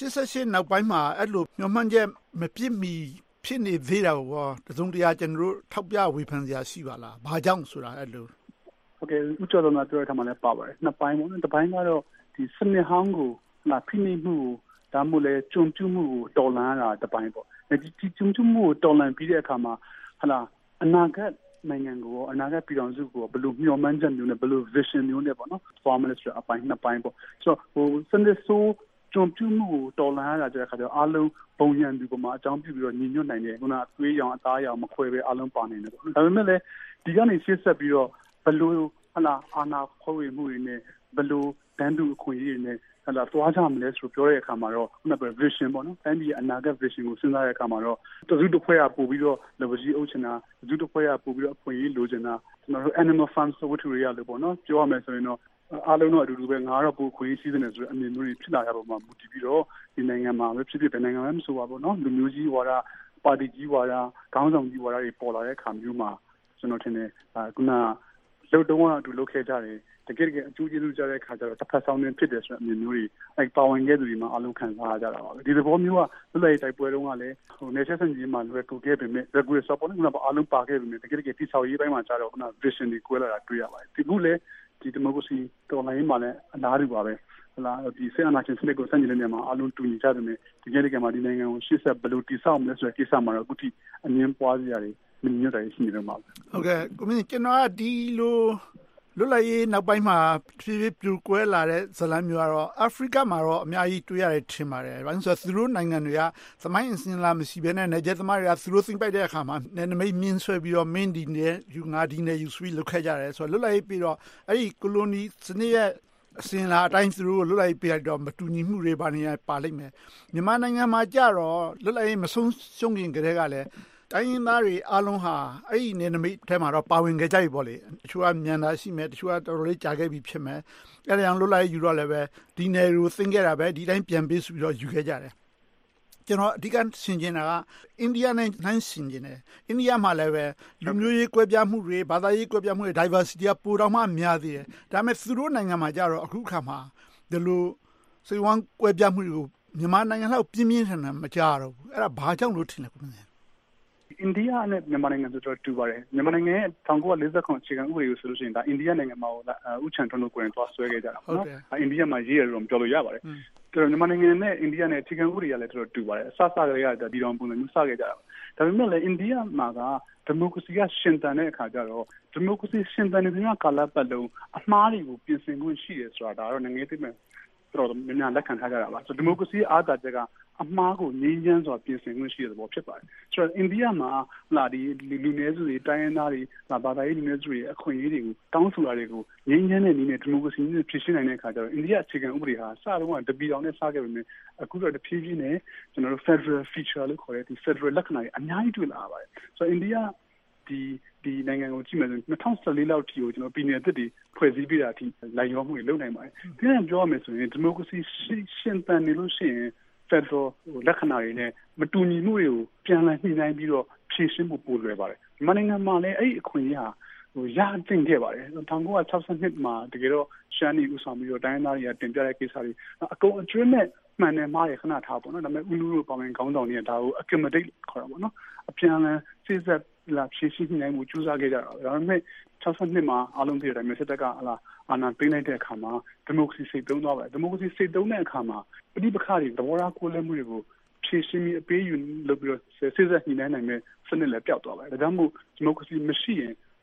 88နောက်ပိုင်းမှာအဲ့လိုမျှော်မှန်းချက်မပြည့်မီဖြစ်နေသေးတာကိုတစုံတရာကျွန်တော်တို့ထောက်ပြဝေဖန်စရာရှိပါလားဘာကြောင့်ဆိုတာအဲ့လိုဟုတ်ကဲ့ဥကျော်တော်ကပြောတဲ့ထမှာလည်းပါပါတယ်နှစ်ပိုင်းပေါ့တစ်ပိုင်းကတော့ဒီစနစ်ဟောင်းကိုဖိနှိပ်မှုဒါမှမဟုတ်လေကြုံပြုမှုကိုတော်လှန်ရတာတစ်ပိုင်းပေါ့ဒီကြုံပြုမှုကိုတော်လှန်ပြီးတဲ့အခါမှာအနာဂတ်နိုင်ငံကိုအနာဂတ်ပြည်တော်စုကိုဘယ်လိုမျှော်မှန်းချက်မျိုးနဲ့ဘယ်လို vision မျိုးနဲ့ပေါ့နော် formulist အပိုင်းနှစ်ပိုင်းပေါ့ဆိုတော့စနစ်ဆိုးကြုံပြုမှုကိုတော်လှန်ရတာကြတဲ့အခါကျတော့အားလုံးဘုံရန်သူပေါ်မှာအကြောင်းပြုပြီးတော့ညီညွတ်နိုင်တယ်ခုနသွေးရောင်အသားရောင်မခွဲပဲအားလုံးပါနေတယ်ပေါ့ဒါပေမဲ့လည်းဒီကနေရှေ့ဆက်ပြီးတော့ဘယ်လိုအာဏာခွဲဝေမှုတွေနဲ့ဘယ်လိုတန်းတူအခွင့်အရေးတွေနဲ့သွားကြမလဲဆိုပြောတဲ့အခါမှာတော့ခုနက vision ပေါ့နော်။တိုင်းပြည်အနာဂတ် vision ကိုစဉ်းစားတဲ့အခါမှာတော့တစုတစ်ဖွဲ့ကပို့ပြီးတော့ level ကြီးအုပ်ချင်တာတစုတစ်ဖွဲ့ကပို့ပြီးတော့အခွင့်အရေးလိုချင်တာကျွန်တော်တို့ animal farm ဆိုဝတ္ထုတွေရလို့ပေါ့နော်။ပြောရမယ်ဆိုရင်တော့အားလုံးတော့အတူတူပဲငါတော့ပို့ခွင့်ရှိတဲ့ဆိုတဲ့အမြင်မျိုးတွေဖြစ်လာရတော့မှမူတည်ပြီးတော့ဒီနိုင်ငံမှာပဲဖြစ်ဖြစ်တဲ့နိုင်ငံမှာမဆိုပါဘူးနော်။လူမျိုးကြီးဝါဒပါတီကြီးဝါဒခေါင်းဆောင်ကြီးဝါဒတွေပေါ်လာတဲ့အခါမျိုးမှာကျွန်တော်ထင်တယ်ခုနလုံတုံးကအတူလုပ်ခဲ့ကြတယ်တကယ်အကျိုးကျေးဇူးကြတဲ့အခါကျတော့တစ်ဖက်ဆောင်နေဖြစ်တယ်ဆိုတဲ့အမြင်မျိုးတွေပါဝင်ခဲ့သူတွေမှာအလုံးခံစားကြတာပါပဲဒီသဘောမျိုးကလွတ်လပ်ရေးတိုက်ပွဲတုန်းကလည်းနေချက်ဆန်ကြီးမှာလွယ်ကူခဲ့ပေမဲ့ regular support ကအလုံးပါခဲ့ပေမဲ့တကယ်တိဆောက်ရေးပိုင်းမှာကျတော့ခုန vision တွေကွဲလာတာတွေ့ရပါတယ်ဒီခုလည်းဒီ democracy တော်လှန်ရေးမှာလည်းအလားတူပါပဲဒီစစ်အာဏာရှင်စနစ်ကိုဆန့်ကျင်တဲ့နေရာမှာအလုံးတူညီကြတယ်နဲ့တကယ်မှာဒီနိုင်ငံကိုရှေ့ဆက်ဘယ်လိုတည်ဆောက်မလဲဆိုတဲ့ကိစ္စမှာတော့အခုထိအမြင်ပွားစရာတွေမြင်ညွတ်တယ်ရှိနေတော့မှာဟုတ်ကဲ့ကိုမင်းကျွန်တော်ကဒီလိုလွတ်လပ်ရေးနောက်ပိုင်းမှာဖြည်းဖြည်းပြိုကွဲလာတဲ့ဇလံမျိုးကတော့အာဖရိကမှာတော့အများကြီးတွေ့ရတယ်ထင်ပါတယ်။ဘာလို့ဆိုတော့သူတို့နိုင်ငံတွေကသမိုင်းအစဉ်လာမရှိဘဲနဲ့နေကျသမားတွေကသူတို့သိမ့်ပိုက်တဲ့အခါမှာနယ်နိမိတ်မြင်းဆွဲပြီးတော့မင်းဒီနဲ့ယူငါဒီနဲ့ယူဆွေးလုပ်ခဲ့ကြတယ်ဆိုတော့လွတ်လပ်ရေးပြီးတော့အဲ့ဒီကိုလိုနီစနစ်ရဲ့အစဉ်လာအတိုင်းသူတို့လွတ်လပ်ရေးပြီးတော့မတူညီမှုတွေပါနေပါလိမ့်မယ်။မြန်မာနိုင်ငံမှာကြတော့လွတ်လပ်ရေးမဆုံးရှုံးခင်ကတည်းကလည်းတိုင်းရင်းသားတွေအားလုံးဟာအဲ့ဒီနယ်နိမိတ်ထဲမှာတော့ပါဝင်ခဲ့ကြပြီပေါ့လေတချို့ကမြန်တာရှိမယ်တချို့ကတော်တော်လေးကြာခဲ့ပြီဖြစ်မယ်အဲ့ဒါကြောင့်လွတ်လပ်ရေးယူတော့လည်းပဲဒီနယ်ကိုသိမ်းခဲ့တာပဲဒီတိုင်းပြန်ပေးပြီးတော့ယူခဲ့ကြတယ်ကျွန်တော်အဓိကဆင်ကျင်တာကအိန္ဒိယနဲ့နှိုင်းဆင်ကျင်တယ်အိန္ဒိယမှာလည်းပဲလူမျိုးရေးကွဲပြားမှုတွေဘာသာရေးကွဲပြားမှုတွေ diversity ကပိုတော့မှများသေးတယ်ဒါပေမဲ့သူတို့နိုင်ငံမှာကြတော့အခုခါမှာဒီလိုစိတ်ဝမ်းကွဲပြားမှုတွေကိုမြန်မာနိုင်ငံလောက်ပြင်းပြင်းထန်ထန်မကြတော့ဘူးအဲ့ဒါဘာကြောင့်လို့ထင်လဲကိုမင်းအိန္ဒိယနဲ့မြန်မာနိုင်ငံဆိုတော့တူပါတယ်မြန်မာနိုင်ငံရဲ့1949အခြေခံဥပဒေကိုဆိုလို့ရှိရင်ဒါအိန္ဒိယနိုင်ငံမှာဥချန်ထွန်းလို့ကိုယ်တိုင်သွားဆွဲခဲ့ကြတာပေါ့နော်အိန္ဒိယမှာရေးရတယ်လို့ပြောလို့ရပါတယ်မြန်မာနိုင်ငံနဲ့အိန္ဒိယနဲ့အခြေခံဥပဒေကလည်းတော်တော်တူပါတယ်အစကလေးကဒီတော်ပုံစံမျိုးစခဲ့ကြတာဒါပေမဲ့လည်းအိန္ဒိယမှာကဒီမိုကရေစီကရှင်သန်တဲ့အခါကျတော့ဒီမိုကရေစီရှင်သန်နေတဲ့ကာလပတ်လုံးအမှားတွေကိုပြင်ဆင်ခွင့်ရှိတယ်ဆိုတာဒါတော့နိုင်ငံရေးသိမဲ့တော်တော်များများလက်ခံထားကြတာပါဆိုဒီမိုကရေစီအားသာချက်ကအမှားကိုငြိမ်းချမ်းစွာပြင်ဆင်ခွင့်ရှိတဲ့သဘောဖြစ်ပါတယ်ဆိုတော့အိန္ဒိယမှာဒီလူနည်းစုတွေတိုင်းရင်းသားတွေဘာသာရေးလူနည်းစုတွေအခွင့်အရေးတွေကိုတောင်းဆိုတာတွေကိုငြိမ်းချမ်းတဲ့နည်းနဲ့ဒီမိုကရေစီနဲ့ဖြစ်ရှင်းနိုင်တဲ့အခါကျတော့အိန္ဒိယအခြေခံဥပဒေဟာစတော့ကတပီအောင်နဲ့စခဲ့ပေမဲ့အခုတော့တဖြည်းဖြည်းနဲ့ကျွန်တော်တို့ federal feature လို့ခေါ်တဲ့ဒီ federal လက္ခဏာတွေအများကြီးတွေ့လာပါတယ်ဆိုတော့အိန္ဒိယဒီနိုင်ငံကိုကြည့်မယ်ဆိုရင်2014လောက်ထိကိုကျွန်တော်ပြည်နယ်အသစ်တွေဖွဲ့စည်းပြီးတာအထိလိုက်ရောမှုတွေလုပ်နိုင်ပါတယ်ဒီနေ့ပြောရမယ်ဆိုရင်ဒီမိုကရေစီရှင်သန်နေလို့ရှိရင်federal လက္ခဏာတွေနဲ့မတူညီမှုတွေကိုပြန်လည်ညှိနှိုင်းပြီးတော့ဖြေရှင်းဖို့ပိုလွယ်ပါတယ်မြန်မာနိုင်ငံမှာလည်းအဲ့ဒီအခွင့်အရေးဟာရတင်ခဲ့ပါတယ်1962မှာတကယ်တော့ရှမ်းပြည်ဥဆောင်ပြီးတော့တိုင်းသားတွေကတင်ပြတဲ့ကိစ္စတွေအကုန်အကျွမ်းနဲ့မှန်တယ်မှားရခဏထားပေါ့နော်ဒါပေမဲ့ဦးလူတို့ပါဝင်ခေါင်းဆောင်တွေကဒါကို accommodate ခေါ်တာပေါ့နော်အပြန်လည်စိစက်လာဖြေရှင်းနိုင်မှုကြိုးစားခဲ့ကြတာဒါပေမဲ့62မှာအားလုံးပြည်တယ်မြန်မာစစ်တပ်ကအာဏာသိမ်းလိုက်တဲ့အခါမှာဒီမိုကရေစီစိတ်သုံးသွားပါတယ်ဒီမိုကရေစီစိတ်သုံးတဲ့အခါမှာပဋိပက္ခတွေသဘောထားကိုယ်လက်မှုတွေကိုဖြေရှင်းပြီးအပေးယူလုပ်ပြီးတော့စိစက်ညှိနှိုင်းနိုင်မဲ့စနစ်လည်းပျောက်သွားပါတယ်ဒါကြောင့်မို့ဒီမိုကရေစီမရှိရင်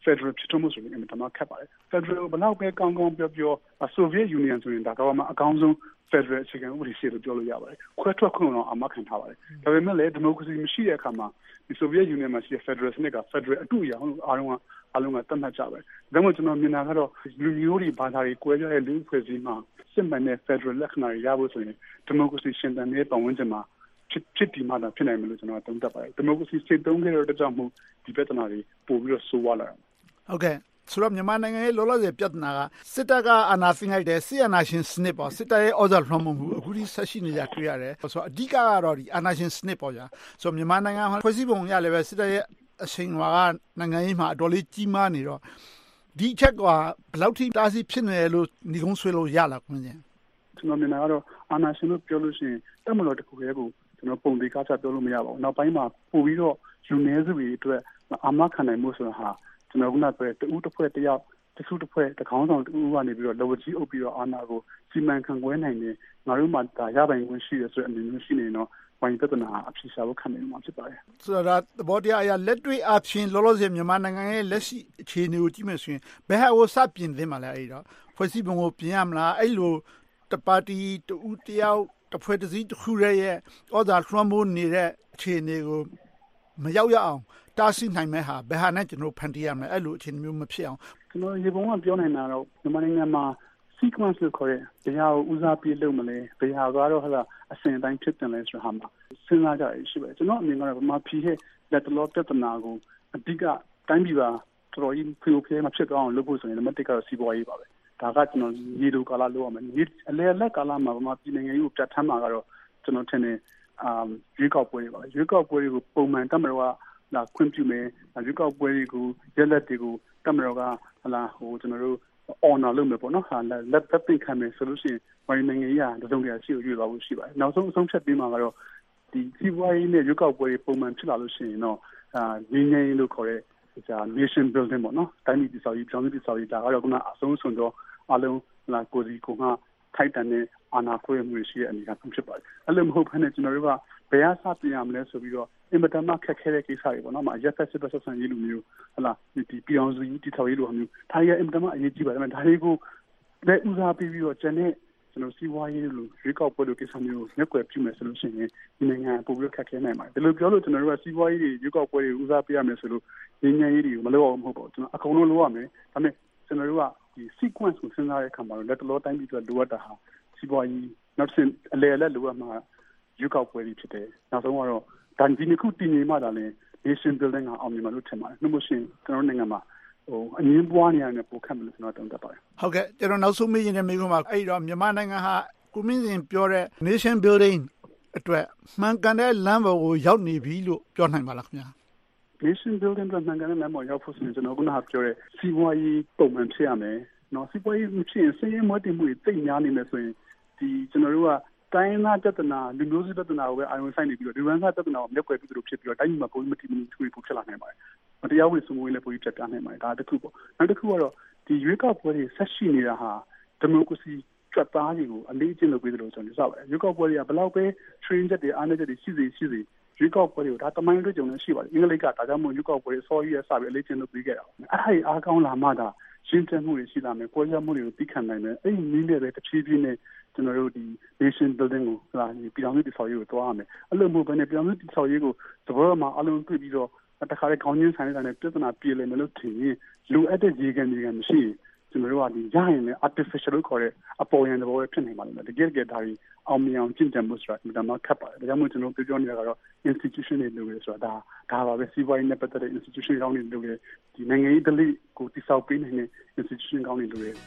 Federal ဖြစ်ထွန်းမှုဆိုရင်အမှန်တမ်းခက်ပါတယ် Federal ဘလောက်ပဲကောင်းကောင်းပြောပြော Soviet Union ဆိုရင်ဒါကမှအကောင်းဆုံး Federal အခြေခံဥပဒေရှိလို့ပြောလို့ရပါတယ်ခွဲထွက်ခွင့်တော့အမှခံထားပါတယ်ဒါပေမဲ့လည်းဒီမိုကရေစီမရှိတဲ့အခါမှာဒီ Soviet Union မှာရှိတဲ့ Federal စနစ်က Federal အတူအရာအားလုံးကတတ်မှတ်ကြပဲဒါမှမဟုတ်ကျွန်တော်မြင်တာကတော့လူမျိုးတွေဘာသာတွေကွဲပြားတဲ့လူဖွဲ့စည်းမှာစစ်မှန်တဲ့ Federal လက္ခဏာတွေရဖို့ဆိုရင်ဒီမိုကရေစီရှင်သန်တဲ့ပတ်ဝန်းကျင်မှာဖြစ်ဒီမှသာဖြစ်နိုင်မယ်လို့ကျွန်တော်သုံးသပ်ပါတယ်ဒီမိုကရေစီစိတ်သုံးခဲ့တဲ့အတွက်ကြောင့်မို့ဒီပြဿနာတွေပို့ပြီးတော့ဆိုးဝါးလာတယ်ဟုတ်ကဲ့ဆိုတော့မြန်မာနိုင်ငံရဲ့လောလောဆယ်ပြဿနာကစစ်တပ်ကအာဏာသိမ်းလိုက်တဲ့ဆီယနာရှင်စနစ်ပေါ့စစ်တပ်ရဲ့ဩဇာလွှမ်းမိုးမှုအခုဒီဆက်ရှိနေကြတွေ့ရတယ်ဆိုတော့အဓိကကတော့ဒီအာဏာရှင်စနစ်ပေါ့ကြာဆိုတော့မြန်မာနိုင်ငံမှာဖွဲ့စည်းပုံရလည်းပဲစစ်တပ်ရဲ့အချိန်ကနိုင်ငံရေးမှာအတော်လေးကြီးမားနေတော့ဒီချက်ကဘယ်လောက်ထိတားဆီးဖြစ်နေလို့ညီကုန်းဆွေးလို့ရလာခွင့်ချင်းကျွန်တော်မြင်တာကတော့အာဏာရှင်လို့ပြောလို့ရှိရင်တက်မလို့တခုရဲကိုကျွန်တော်ပုံသေးကားချပြောလို့မရပါဘူးနောက်ပိုင်းမှာပို့ပြီးတော့လူနည်းစုတွေအတွက်အာမခံနိုင်မှုဆိုတာဟာကျွန်တော်ကပြောတူတစ်ဖွဲ့တစ်ယောက်တစုတစ်ဖွဲ့တစ်ခေါင်းဆောင်တူကနေပြီးတော့လော်ဝကြီးအုပ်ပြီးတော့အာဏာကိုစီမံခန့်ခွဲနိုင်တယ်ငါတို့မှဒါရပိုင်ခွင့်ရှိတယ်ဆိုတဲ့အမြင်မျိုးရှိနေတော့ဝိုင်းပြဿနာအဖြစ်ရှာဖို့ခံနေမှာဖြစ်ပါတယ်ဆိုတော့သဘောတရားအရလက်တွေ့အဖြစ်လောလောဆယ်မြန်မာနိုင်ငံရဲ့လက်ရှိအခြေအနေကိုကြည့်မယ်ဆိုရင်ဘယ်ဟာကိုစပြင်သင့်မှာလဲအဲ့တော့ဖွဲ့စည်းပုံကိုပြင်ရမလားအဲ့လိုတပါတီတူတယောက်တစ်ဖွဲ့တစ်စည်းတစ်ခုရဲ့ဩဇာလွှမ်းမိုးနေတဲ့အခြေအနေကိုမရောက်ရအောင်တားဆီးနိုင်မဲ့ဟာဘယ်ဟာနဲ့ကျွန်တော်ဖန်တီးရမလဲအဲ့လိုအခြေအနေမျိုးမဖြစ်အောင်ကျွန်တော်ရေပုံကပြောနေတာတော့မြန်မာနိုင်ငံမှာ sequence လို့ခေါ်တဲ့တရားကိုဦးစားပေးလုပ်မလဲတရားကတော့ဟလာအစဉ်တိုင်းဖြစ်တယ်လဲဆိုဟာမှာစဉ်းစားကြရရှိပဲကျွန်တော်အမြင်ကတော့ဗမာပြည်ရဲ့လက်တလောပြဿနာကိုအဓိကတိုင်းပြည်ပါတော်တော်ကြီးဖိဖိမဖြစ်အောင်လုပ်ဖို့ဆိုရင်မတစ်ကတော့စီးပွားရေးပါပဲဒါကကျွန်တော်ရေတိုကာလလုပ်ရမယ်အလဲလက်ကာလမှာဗမာပြည်နိုင်ငံရေးကိုပြတ်ထမ်းမှာကတော့ကျွန်တော်ထင်တယ်ရွေးကောက်ပွဲတွေပါရွေးကောက်ပွဲတွေကိုပုံမှန်တမတော်ကလာခွင့်ပြုမယ်ရွေးကောက်ပွဲတွေကိုရက်လက်တွေကိုတမတော်ကဟလာကျွန်တော်တို့ honor လုပ်မယ်ပေါ့နော်ဟာလက်သက်သိခံမယ်ဆိုလို့ရှိရင်ဝိုင်းနိုင်ငံရေးကတစုံတရာရှိကိုရွေးသွားဖို့ရှိပါတယ်နောက်ဆုံးအဆုံးဖြတ်ပြီးမှကတော့ဒီစီးပွားရေးနဲ့ရွေးကောက်ပွဲတွေပုံမှန်ဖြစ်လာလို့ရှိရင်တော့ငြိမ်းချမ်းရေးလို့ခေါ်တဲ့nation building ပေါ့နော်တိုင်းပြည်တည်ဆောက်ရေးကြောင်းတည်ဆောက်ရေးဒါကတော့ခုနအဆုံးစွန်တော့အလုံးလာကိုစီကိုငါထိုက်တန်တဲ့အာဏာခွဲမှုရှိတဲ့အနေအထားဖြစ်ပါတယ်အဲ့လိုမဟုတ်ဘဲနဲ့ကျွန်တော်တို့ကဘယ်အစပြင်ရမလဲဆိုပြီးတော့အင်မတန်မှခက်ခဲတဲ့ကိစ္စတွေပေါ့နော်ရက်သက်စစ်ဆက်ဆံရေးလူမျိုးဟလာဒီပြောင်းစုကြီးတည်ဆောက်ရေးလိုမျိုးဒါရအင်မတန်မှအရေးကြီးပါတယ်ဒါတွေကိုလက်ဦးစားပေးပြီးတော့ကျန်တဲ့ကျွန်တော်စီးပွားရေးလိုရွေးကောက်ပွဲလိုကိစ္စမျိုးကိုမျက်ကွယ်ပြုမယ်ဆိုလို့ရှိရင်ဒီနိုင်ငံပိုပြီးခက်ခဲနိုင်ပါတယ်ဒီလိုပြောလို့ကျွန်တော်တို့ကစီးပွားရေးတွေရွေးကောက်ပွဲတွေဦးစားပေးရမယ်ဆိုလို့ငြိမ်းချမ်းရေးတွေကိုမလုပ်အောင်မဟုတ်ပါဘူးကျွန်တော်အကုန်လုံးလုပ်ရမယ်ဒါပေမဲ့ကျွန်တော်တို့ကဒီ sequence ကိုစဉ်းစားတဲ့အခါမှာလက်တလောတိုင်းပြည်အတွက်လိုအပ်တာဟာစီးပွားရေးနောက်တစ်အလဲလက်လိုအပ်မှာရွေးကောက်ပွဲတွေဖြစ်တယ်နောက်ဆုံးကတော့ဒီနှစ်ခုတည်ငြိမ်မှသာလဲ nation building ကအောင်မြင်မှာလို့ထင်ပါတယ်နှုတ်မရှင်ကျွန်တော်နိုင်ငံမှာအငင်းပွားနေရတယ်ပိုခက်မယ်လို့ကျွန်တော်တုံ့တက်ပါတယ်ဟုတ်ကဲ့ကျွန်တော်နောက်ဆုံးမေးရင်လည်းမေးခွန်းပါအဲ့တော့မြန်မာနိုင်ငံဟာကိုမင်းစင်ပြောတဲ့ nation building အတွက်မှန်ကန်တဲ့လမ်းပေါ်ကိုရောက်နေပြီလို့ပြောနိုင်ပါလားခင်ဗျာ nation building အတွက်မှန်ကန်တဲ့လမ်းပေါ်ရောက်ဖို့ဆိုရင်ကျွန်တော်ကပြောတဲ့စီးပွားရေးပုံမှန်ဖြစ်ရမယ်နော်စီးပွားရေးမဖြစ်ရင်စည်ရင်းမွေးတည်မှုတွေတိတ်များနေမယ်ဆိုရင်ဒီကျွန်တော်တို့ကတိုင်းသားပြဿနာလူမျိုးစုပြဿနာကိုပဲအာရုံစိုက်နေပြီးတော့ဒီဝန်စားပြဿနာကိုမျက်ကွယ်ပြုလို့ဖြစ်ပြီးတော့တိုင်းပြည်မှာပုံမတည်မှုတွေဖြစ်လာနိုင်ပါတယ်။မတရားဝင်စုံမွေးလည်းပုံပြတ်ပြနိုင်ပါတယ်ဒါတစ်ခုပေါ့။နောက်တစ်ခုကတော့ဒီရွေးကောက်ပွဲတွေဆက်ရှိနေတာဟာဒီမိုကရေစီကြွက်သားတွေကိုအလေးအကျင့်လုပ်ပေးတယ်လို့ကျွန်တော်ပြောပါတယ်။ရွေးကောက်ပွဲတွေကဘလောက်ပဲ train ချက်တွေအားနည်းချက်တွေရှိစေရွေးကောက်ပွဲတွေကိုဒါတမိုင်းတွေ့ကြုံနေရှိပါတယ်။အင်္ဂလိပ်ကဒါကြောင့်မို့ရွေးကောက်ပွဲတွေစောကြီးရစပြီးအလေးအကျင့်လုပ်ပေးခဲ့တာ။အဲ့ဒီအားကောင်းလာမှဒါရှင်းချက်မှုတွေရှိလာမယ်၊ကိုယ်ရမှုတွေကိုသိခံနိုင်မယ်။အဲ့ဒီနည်းနဲ့ပဲတစ်ပြေးပြေးနဲ့ကျွန်တော်တို့ဒီ nation building ကိုပြည်ထောင်စုတည်ဆောက်ရေးကိုတွားရမယ်။အဲ့လိုမျိုးပဲနဲ့ပြည်ထောင်စုတည်ဆောက်ရေးကိုသဘောမှာအလုံးတွေ့ပြီးတော့တခါလေခေါင်းချင်းဆိုင်နေတာနဲ့ပြဿနာပြေလည်မယ်လို့ထင်ရင်လူအပ်တဲ့ရေကန်မရှိကျွန်တော်တို့ကဒီရရင်လည်း artificial လို့ခေါ်တဲ့အပေါ်ယံသဘောပဲဖြစ်နေပါလိမ့်မယ်။တကယ်ဒါကြီးအောင်မြင်အောင်ကျင့်ကြံမှုဆိုတာဒါမှခက်ပါတယ်။ဒါကြောင့်မို့ကျွန်တော်ပြောနေတာကတော့ institution တွေလို့ဆိုတာဒါပါပဲစီးပွားရေးနဲ့ပတ်သက်တဲ့ institution ကောင်းတွေလို့ဒီနိုင်ငံရေးဒလိကိုတည်ဆောက်ပေးနိုင်တဲ့ institution ကောင်းတွေလို့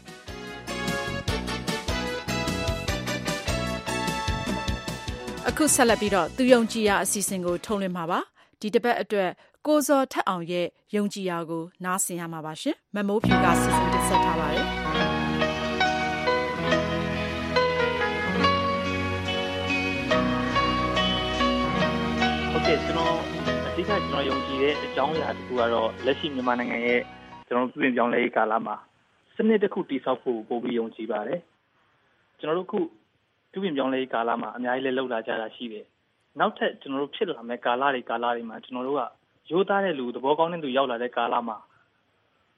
အခုဆက်လက်ပြီးတော့သူယုံကြည်ရာအစီအစဉ်ကိုထုတ်လွှင့်မှာပါဒီတစ်ပတ်အတွက်ကိုဇော်ထက်အောင်ရဲ့ယုံကြည်ရာကိုနားဆင်ရမှာပါရှင်မမိုးဖြူကစီစဉ်တင်ဆက်ထားပါတယ်ဟုတ်ကဲ့ကျွန်တော်အဓိကကျွန်တော်ယုံကြည်တဲ့အကြောင်းအရာတစ်ခုကတော့လက်ရှိမြန်မာနိုင်ငံရဲ့ကျွန်တော်ပြည်ပြောင်းလဲကာလမှာစနစ်တစ်ခုတည်ဆောက်ဖို့ပို့ပြီးယုံကြည်ပါတယ်ကျွန်တော်တို့ခုပြည်ပြောင်းလဲကာလမှာအများကြီးလည်းလှုပ်လာကြတာရှိတယ်နောက်ထပ်ကျွန်တော်တို့ဖြစ်လာမဲ့ကာလတွေမှာကျွန်တော်တို့ကရိုးသားတဲ့လူသဘောကောင်းတဲ့လူရောက်လာတဲ့ကာလမှာ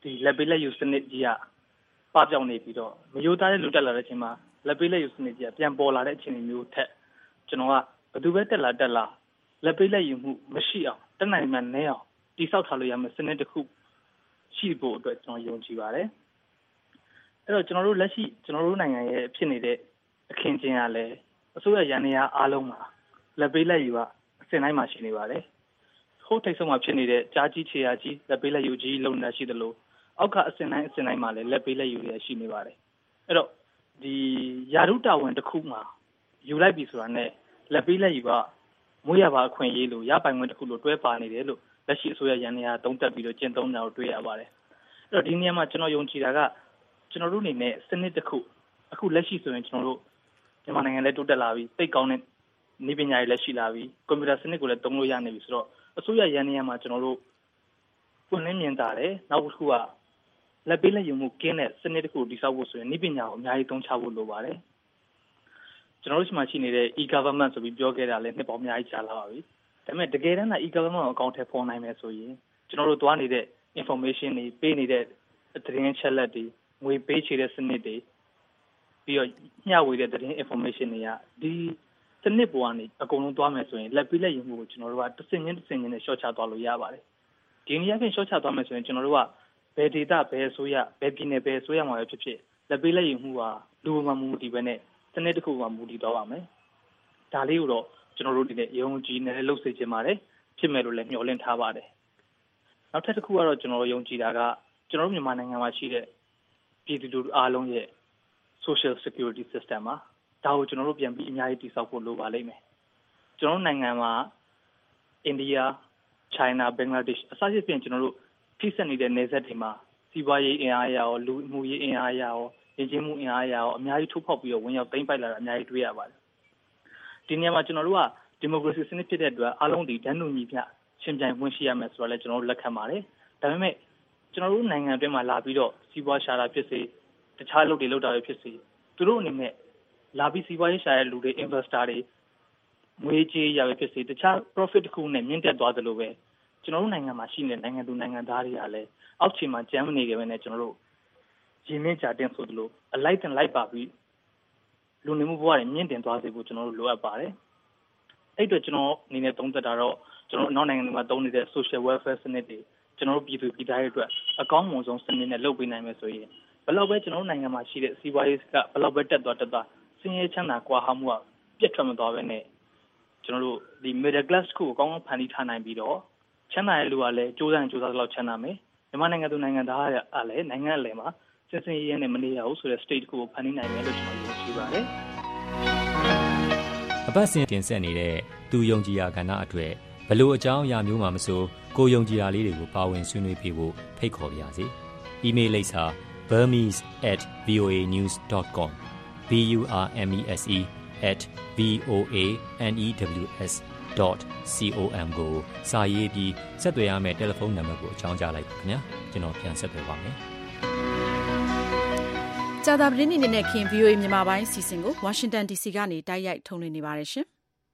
ဒီလက်ပေးလက်ယူစနစ်ကြီးကပပြောင်းနေပြီးတော့မယိုသားတဲ့လူတက်လာတဲ့အချိန်မှာလက်ပေးလက်ယူစနစ်ကြီးကပြန်ပေါ်လာတဲ့အခြေအနေမျိုးထက်ကျွန်တော်ကဘယ်သူပဲတက်လာလက်ပေးလက်ယူမှုမရှိအောင်တက်နိုင်မှနဲအောင်တိဆောက်ထားလို့ရမယ်စနစ်တစ်ခုရှိဖို့အတွက်ကျွန်တော်ယုံကြည်ပါတယ်အဲ့တော့ကျွန်တော်တို့လက်ရှိကျွန်တော်တို့နိုင်ငံရဲ့ဖြစ်နေတဲ့အခင်းကျင်းကလည်းအစိုးရရန်နေရအားလုံးမှာလက်ပေးလက်ယူကအစင်တိုင်းမှာရှိနေပါတယ်ဟိုထိတ်ဆုံးမှာဖြစ်နေတဲ့ကြားကြီးခြေရာကြီးလက်ပေးလက်ယူကြီးလုံနေတာရှိသလိုအောက်ကအစင်တိုင်းမှာလည်းလက်ပေးလက်ယူရရှိနေပါတယ်အဲ့တော့ဒီယာရုတာဝန်တစ်ခုမှာယူလိုက်ပြီဆိုတာနဲ့လက်ပေးလက်ယူကမွေးရပါအခွင့်အရေးလို့ရပိုင်ခွင့်တစ်ခုလို့တွဲပါနေတယ်လို့လက်ရှိအစိုးရရန်နေရသုံးသပ်ပြီးတော့ကျင့်သုံးတာကိုတွေ့ရပါတယ်အဲ့တော့ဒီနေရာမှာကျွန်တော်ယုံကြည်တာကကျွန်တော်တို့အနေနဲ့စနစ်တစ်ခုအခုလက်ရှိဆိုရင်ကျွန်တော်တို့မြန်မာနိုင်ငံလည်းတိုးတက်လာပြီသိကောင်းတဲ့နည်းပညာတွေလည်းရှိလာပြီကွန်ပျူတာစနစ်ကိုလည်းသုံးလို့ရနေပြီဆိုတော့အစိုးရရန်နေရမှာကျွန်တော်တို့ပွင့်လင်းမြင်သာတယ်နောက်တစ်ခုကလက်ပေးလက်ယူမှုကင်းတဲ့စနစ်တစ်ခုတည်ဆောက်ဖို့ဆိုရင်နည်းပညာကိုအများကြီးသုံးချဖို့လိုပါတယ်ကျွန်တော်တို့ရှိမှရှိနေတဲ့ e-government ဆိုပြီးပြောခဲ့တာလည်းနှစ်ပေါင်းအများကြီးကြာလာပါပြီဒါပေမဲ့တကယ်တမ်းက e-government ကိုအကောင့်ထဲပေါ်နိုင်မယ်ဆိုရင်ကျွန်တော်တို့သွားနေတဲ့ information တွေပေးနေတဲ့သတင်းချက်လက်တွေငွေပေးချေတဲ့စနစ်တွေပြီးတော့မျှဝေတဲ့သတင်း information တွေကဒီစနစ်ပေါ်ကနေအကုန်လုံးသွားမယ်ဆိုရင်လက်ပေးလက်ယူမှုကိုကျွန်တော်တို့ကတစ်စင်ချင်းနဲ့ရှော့ချသွားလို့ရပါတယ်ဒီနေရာပြင်ရှော့ချသွားမယ်ဆိုရင်ကျွန်တော်တို့ကဘယ်ဒေတာဘယ်အစိုးရဘယ်ပြည်နယ်ဘယ်အစိုးရမှာပဲဖြစ်ဖြစ်လက်ပေးလက်ယူမှုကလူမှမူတည်ပဲနဲ့စနစ်တစ်ခုမှမူတည်သွားပါမယ်ဒါလေးကိုတော့ကျွန်တော်တို့ဒီနေ့ယုံကြည်နေလှုပ်စေချင်ပါတယ်ဖြစ်မယ်လို့လည်းမျှော်လင့်ထားပါတယ်နောက်ထပ်တစ်ခုကတော့ကျွန်တော်ယုံကြည်တာကကျွန်တော်တို့မြန်မာနိုင်ငံမှာရှိတဲ့ပြည်သူလူထုအားလုံးရဲ့ social security system မှာဒါကိုကျွန်တော်တို့ပြန်ပြီးအများကြီးတည်ဆောက်ဖို့လိုပါလိမ့်မယ်ကျွန်တော်တို့နိုင်ငံမှာအိန္ဒိယ China Bangladesh အစရှိဖြင့်ကျွန်တော်တို့ထိစပ်နေတဲ့နယ်စပ်တွေမှာစီးပွားရေးအင်အားအရာရောလူမှုရေးအင်အားအရာရောယဉ်ကျေးမှုအင်အားအရာရောအများကြီးထိုးဖောက်ပြီးတော့ဝင်ရောက်သိမ်းပိုက်လာတာအများကြီးတွေ့ရပါတယ်ဒီနေရာမှာကျွန်တော်တို့ကဒီမိုကရေစီစနစ်ဖြစ်တဲ့အတွက်အားလုံးဒီတန်းတူညီမျှရှင်ပြိုင်ဝင်ရှိရမယ်ဆိုတော့လည်းကျွန်တော်တို့လက်ခံပါတယ်ဒါပေမဲ့ကျွန်တော်တို့နိုင်ငံအတွင်းမှာလာပြီးတော့စီးပွားရှာတာဖြစ်စေတခြားလုပ်တွေလုပ်တာပဲဖြစ်စေသူတို့အနေနဲ့လာပြီးစီးပွားရေးရှာတဲ့လူတွေ investor တွေငွေကြေးရပဲဖြစ်စေတခြား profit တစ်ခုနဲ့မြင့်တက်သွားသလိုပဲကျွန်တော်တို့နိုင်ငံမှာရှိနေတဲ့နိုင်ငံသူနိုင်ငံသားတွေကလည်းအောက်ခြေမှာကြမ်းမနေကြပဲနဲ့ကျွန်တော်တို့ရင်းနှီးကြတင်ဆိုသလိုအလိုက်တင်လိုက်ပါပြီးလူနေမှုဘဝတွေမြင့်တင်သွားစေဖို့ကျွန်တော်တို့လိုအပ်ပါတယ်အဲ့အတွက်ကျွန်တော်အနေနဲ့သုံးသပ်တာတော့ကျွန်တော်နောက်နိုင်ငံတွေမှာသုံးနေတဲ့ social welfare စနစ်တွေကျွန်တော်တို့ပြည်သူပြည်သားတွေအတွက်အကောင်းဆုံးစနစ်နဲ့လုပ်ပေးနိုင်မယ်ဆိုရင်ဘယ်လောက်ပဲကျွန်တော်တို့နိုင်ငံမှာရှိတဲ့စီးပွားရေးကဘယ်လောက်ပဲတက်သွားဆင်းရဲချမ်းသာကွာဟမှုကပြတ်ထွက်မသွားပဲနဲ့ကျွန်တော်တို့ဒီ middle class ကိုအကောင်းဆုံးဖန်တီးထားနိုင်ပြီးတော့ချမ်းသာတဲ့လူကလည်းကြိုးစားတော့ချမ်းသာမယ်မြန်မာနိုင်ငံသူနိုင်ငံသားကလည်းနိုင်ငံအလယ်မှာစင်စင်ရဲရဲနဲ့မနေရဘူးဆိုတဲ့ state ကိုဖန်တီးနိုင်မယ်လို့ကျွန်တော်ယုံကြည်ပါတယ်အပတ်စဉ်တင်ဆက်နေတဲ့သူယုံကြည်ရာကဏ္ဍအတွက်ဘလို့အကြောင်းအရာမျိုးမှမဆိုကိုယုံကြည်ရာလေးတွေကိုပါဝင်ဆွေးနွေးပေးဖို့ဖိတ်ခေါ်ပါရစေ။ email လိပ်စာ burmese@voanews.com burmese@voanews.com ကိုစာရေးပြီးဆက်သွယ်ရမယ့်တယ်လီဖုန်းနံပါတ်ကိုအကြောင်းကြားလိုက်ပါခင်ဗျာကျွန်တော်ပြန်ဆက်သွယ်ပါမယ်ကြာသပတေးနေ့နဲ့ခင် VOA မြန်မာပိုင်းစီစဉ်ကို Washington DC ကနေတိုက်ရိုက်ထုတ်လွှင့်နေပါတယ်ရှင်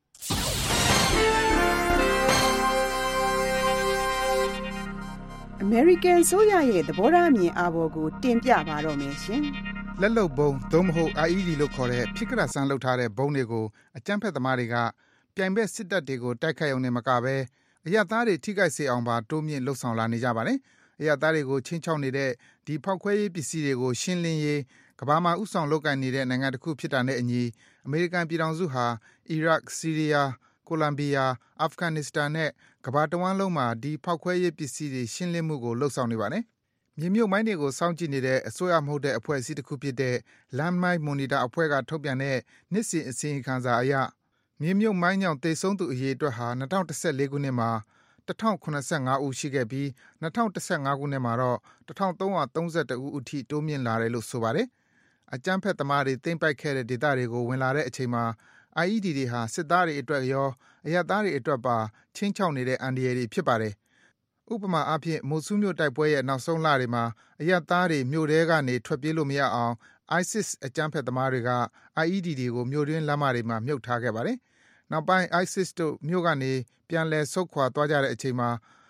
American ဆိုရရဲ့သဘောထားအမြင်အာဘော်ကိုတင်ပြပါတော့မယ်ရှင်။လက်လုံဘုံသို့မဟုတ် IED လို့ခေါ်တဲ့ဖြစ်ကရဆန်းလုပ်ထားတဲ့ဘုံတွေကိုအကြမ်းဖက်သမားတွေကပြိုင်ဘက်စစ်တပ်တွေကိုတိုက်ခိုက်အောင်နဲ့မကဘဲအရပ်သားတွေထိခိုက်စေအောင်ပါတိုးမြင့်လှုပ်ဆောင်လာနေကြပါတယ်။အရပ်သားတွေကိုချင်းချောက်နေတဲ့ဒီဖောက်ခွဲရေးပစ္စည်းတွေကိုရှင်းလင်းရေးကမ္ဘာမှာဥဆောင်လုပ်ကိုင်နေတဲ့နိုင်ငံတစ်ခုဖြစ်တာနဲ့အညီအမေရိကန်ပြည်ထောင်စုဟာအီရတ်၊ဆီးရီးယား၊ကိုလံဘီယာ၊အာဖဂန်နစ္စတန်နဲ့ကမ္ဘာတဝန်းလုံးမှာဒီဖောက်ခွဲရေးပစ္စည်းတွေရှင်းလင်းမှုကိုလှုပ်ဆောင်နေပါတယ်။မြေမြုပ်မိုင်းတွေကိုစောင့်ကြည့်နေတဲ့အစိုးရမဟုတ်တဲ့အဖွဲ့အစည်းတစ်ခုဖြစ်တဲ့ Landmine Monitor အဖွဲ့ကထုတ်ပြန်တဲ့နှစ်စဉ်အစီရင်ခံစာအရမြေမြုပ်မိုင်းကြောင့်သေဆုံးသူအရေအတွက်ဟာ2014ခုနှစ်မှာ1075ဦးရှိခဲ့ပြီး2015ခုနှစ်မှာတော့1331ဦးအထိတိုးမြင့်လာတယ်လို့ဆိုပါတယ်။အကြမ်းဖက်သမားတွေသိမ်းပိုက်ခဲ့တဲ့ဒေသတွေကိုဝင်လာတဲ့အချိန်မှာ IED တွေဟာစစ်သားတွေအတွက်ရောအရပ်သားတွေအတွက်ပါချင်းချောက်နေတဲ့အန္တရာယ်တွေဖြစ်ပါတယ်။ဥပမာအားဖြင့်မိုဆူးမြို့တိုက်ပွဲရဲ့နောက်ဆုံးလတွေမှာအရပ်သားတွေမြို့ထဲကနေထွက်ပြေးလို့မရအောင် ISIS အကြမ်းဖက်သမားတွေက IED တွေကိုမြို့တွင်းလမ်းမတွေမှာမြုပ်ထားခဲ့ပါတယ်။နောက်ပိုင်း ISIS တို့မြို့ကနေပြန်လည်ဆုတ်ခွာသွားကြတဲ့အချိန်မှာ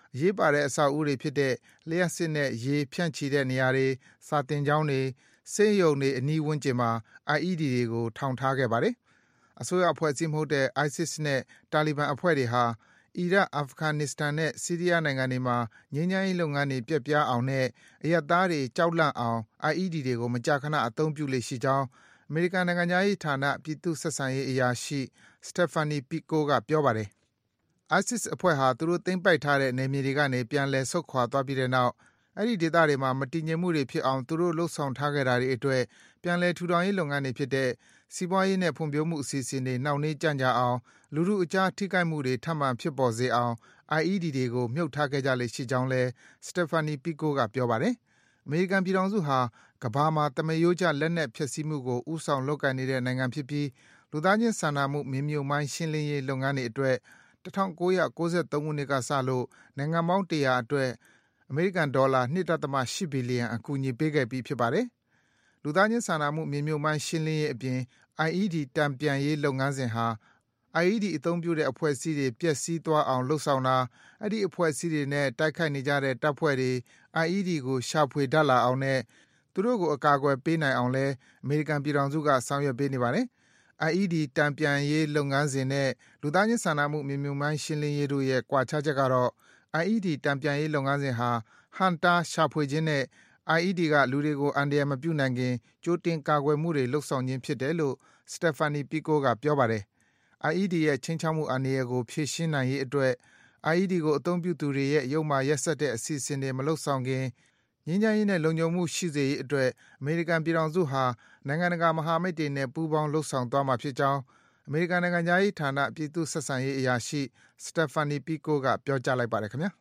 အရေးပါတဲ့အဆောက်အဦတွေဖြစ်တဲ့လျှပ်စစ်နဲ့ရေဖြန့်ချီတဲ့နေရာတွေ၊စာသင်ကျောင်းတွေ၊ဆေးရုံတွေအနီးဝန်းကျင်မှာ IED တွေကိုထောင်ထားခဲ့ပါတယ်။အစိုးရအဖွဲ့အစည်းမဟုတ်တဲ့ ISIS နဲ့တာလီဘန်အဖွဲ့တွေဟာအီရတ်၊အာဖဂန်နစ္စတန်နဲ့ဆီးရီးယားနိုင်ငံတွေမှာငြိမ်းချမ်းရေးလုပ်ငန်းတွေပျက်ပြားအောင်နဲ့အရပ်သားတွေကြောက်လန့်အောင် IED တွေကိုမကြာခဏအသုံးပြုလေ့ရှိကြောင်းအမေရိကန်နိုင်ငံခြားရေးဌာနပြည်သူ့ဆက်ဆံရေးအရာရှိ Stephanie Pico ကပြောပါတယ်။ ISIS အဖွဲ့ဟာသူတို့သိမ်းပိုက်ထားတဲ့နယ်မြေတွေကနေပြန်လည်ဆုတ်ခွာသွားပြီးတဲ့နောက်အဲဒီဒေသတွေမှာမတည်ငြိမ်မှုတွေဖြစ်အောင်သူတို့လုပ်ဆောင်ထားခဲ့တာတွေအတွက်ပြန်လည်ထူထောင်ရေးလုပ်ငန်းတွေဖြစ်တဲ့စီးပွားရေးနဲ့ဖွံ့ဖြိုးမှုအစီအစဉ်တွေနှောင့်နှေးကြန့်ကြာအောင်လူထုအကြားထိခိုက်မှုတွေထပ်မံဖြစ်ပေါ်စေအောင် IED တွေကိုမြှုပ်ထားခဲ့ကြလေ့ရှိကြောင်းလည်း Stephanie Pico ကပြောပါတယ်။အမေရိကန်ပြည်ထောင်စုဟာကမ္ဘာမှာသမားရိုးကျလက်နက်ဖျက်ဆီးမှုကိုဦးဆောင်လုပ်ကိုင်နေတဲ့နိုင်ငံဖြစ်ပြီးလူသားချင်းစာနာမှုမြေမြုပ်မိုင်းရှင်းလင်းရေးလုပ်ငန်းတွေအတွက်1993ခုနှစ်ကစလို့နိုင်ငံပေါင်း100အတွက်အမေရိကန်ဒေါ်လာ 2.8 ဘီလီယံအကူအညီပေးခဲ့ပြီးဖြစ်ပါတယ်။လူသားချင်းစာနာမှုမြေမြုပ်မိုင်းရှင်းလင်းရေးအပြင် IED တန်ပြန်ရေးလုပ်ငန်းစဉ်ဟာ IED အသုံးပြုတဲ့အဖွဲ့အစည်းတွေပျက်စီးသွားအောင်လုပ်ဆောင်တာအဲဒီအဖွဲ့အစည်းတွေနဲ့တိုက်ခိုက်နေကြတဲ့တပ်ဖွဲ့တွေ IED ကိုရှာဖွေတတ်လာအောင်နဲ့သူတို့ကိုအကာအကွယ်ပေးနိုင်အောင်လည်းအမေရိကန်ပြည်ထောင်စုကဆောင်ရွက်ပေးနေပါတယ်။ IED တန်ပြန်ရေးလုပ်ငန်းစဉ်နဲ့လူသားချင်းစာနာမှုမြေမြုပ်မိုင်းရှင်းလင်းရေးတို့ရဲ့ကွာခြားချက်ကတော့ IED တန်ပြန်ရေးလုပ်ငန်းစဉ်ဟာဟန့်တားရှာဖွေခြင်းနဲ့ IED ကလူတွေကိုအန္တရာယ်မပြုနိုင်ခင်ကြိုတင်ကာကွယ်မှုတွေလုပ်ဆောင်ခြင်းဖြစ်တယ်လို့ Stephanie Pico ကပြောပါတယ်။ IED ရဲ့ခြိမ်းခြောက်မှုအန္တရာယ်ကိုဖြေရှင်းနိုင်ရေးအတွက် IED ကိုအသုံးပြုသူတွေရဲ့ယုတ်မာရက်စက်တဲ့အစီအစဉ်တွေမလုပ်ဆောင်ခင်ငြိမ်းချမ်းရေးနဲ့လုံခြုံမှုရှိစေရေးအတွက်အမေရိကန်ပြည်ထောင်စုဟာနိုင်ငံတကာမဟာမိတ်တွေနဲ့ပူးပေါင်းလုပ်ဆောင်သွားမှာဖြစ်ကြောင်းအမေရိကန်နိုင်ငံခြားရေးဌာနပြည်သူ့ဆက်ဆံရေးအရာရှိ Stephanie Pico ကပြောကြားလိုက်ပါတယ်ခင်ဗျာ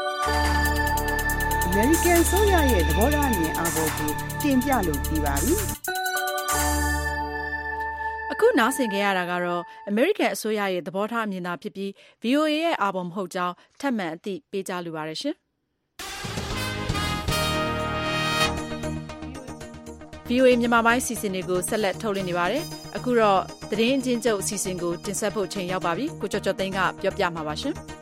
အမေရိကန်ဆိုရရဲ့သဘောထားအမြင်အာဘော်ကိုတင်ပြလို့ပြီးပါပြီအခုနားဆင်ကြရတာကတော့အမေရိကန်အစိုးရရဲ့သဘောထားအမြင်သာဖြစ်ပြီး VOA ရဲ့အာဘော်မဟုတ်ကြောင်းထပ်မံအသိပေးကြားလိုပါတယ်ရှင်။ VOA မြန်မာပိုင်းစီစဉ်တွေကိုဆက်လက်ထုတ်လွှင့်နေပါတယ်။အခုတော့သတင်းအချင်းချုပ်အစီအစဉ်ကိုတင်ဆက်ဖို့ချိန်ရောက်ပါပြီ။ကိုကျော်ကျော်သိန်းကပြောပြမှာပါရှင်။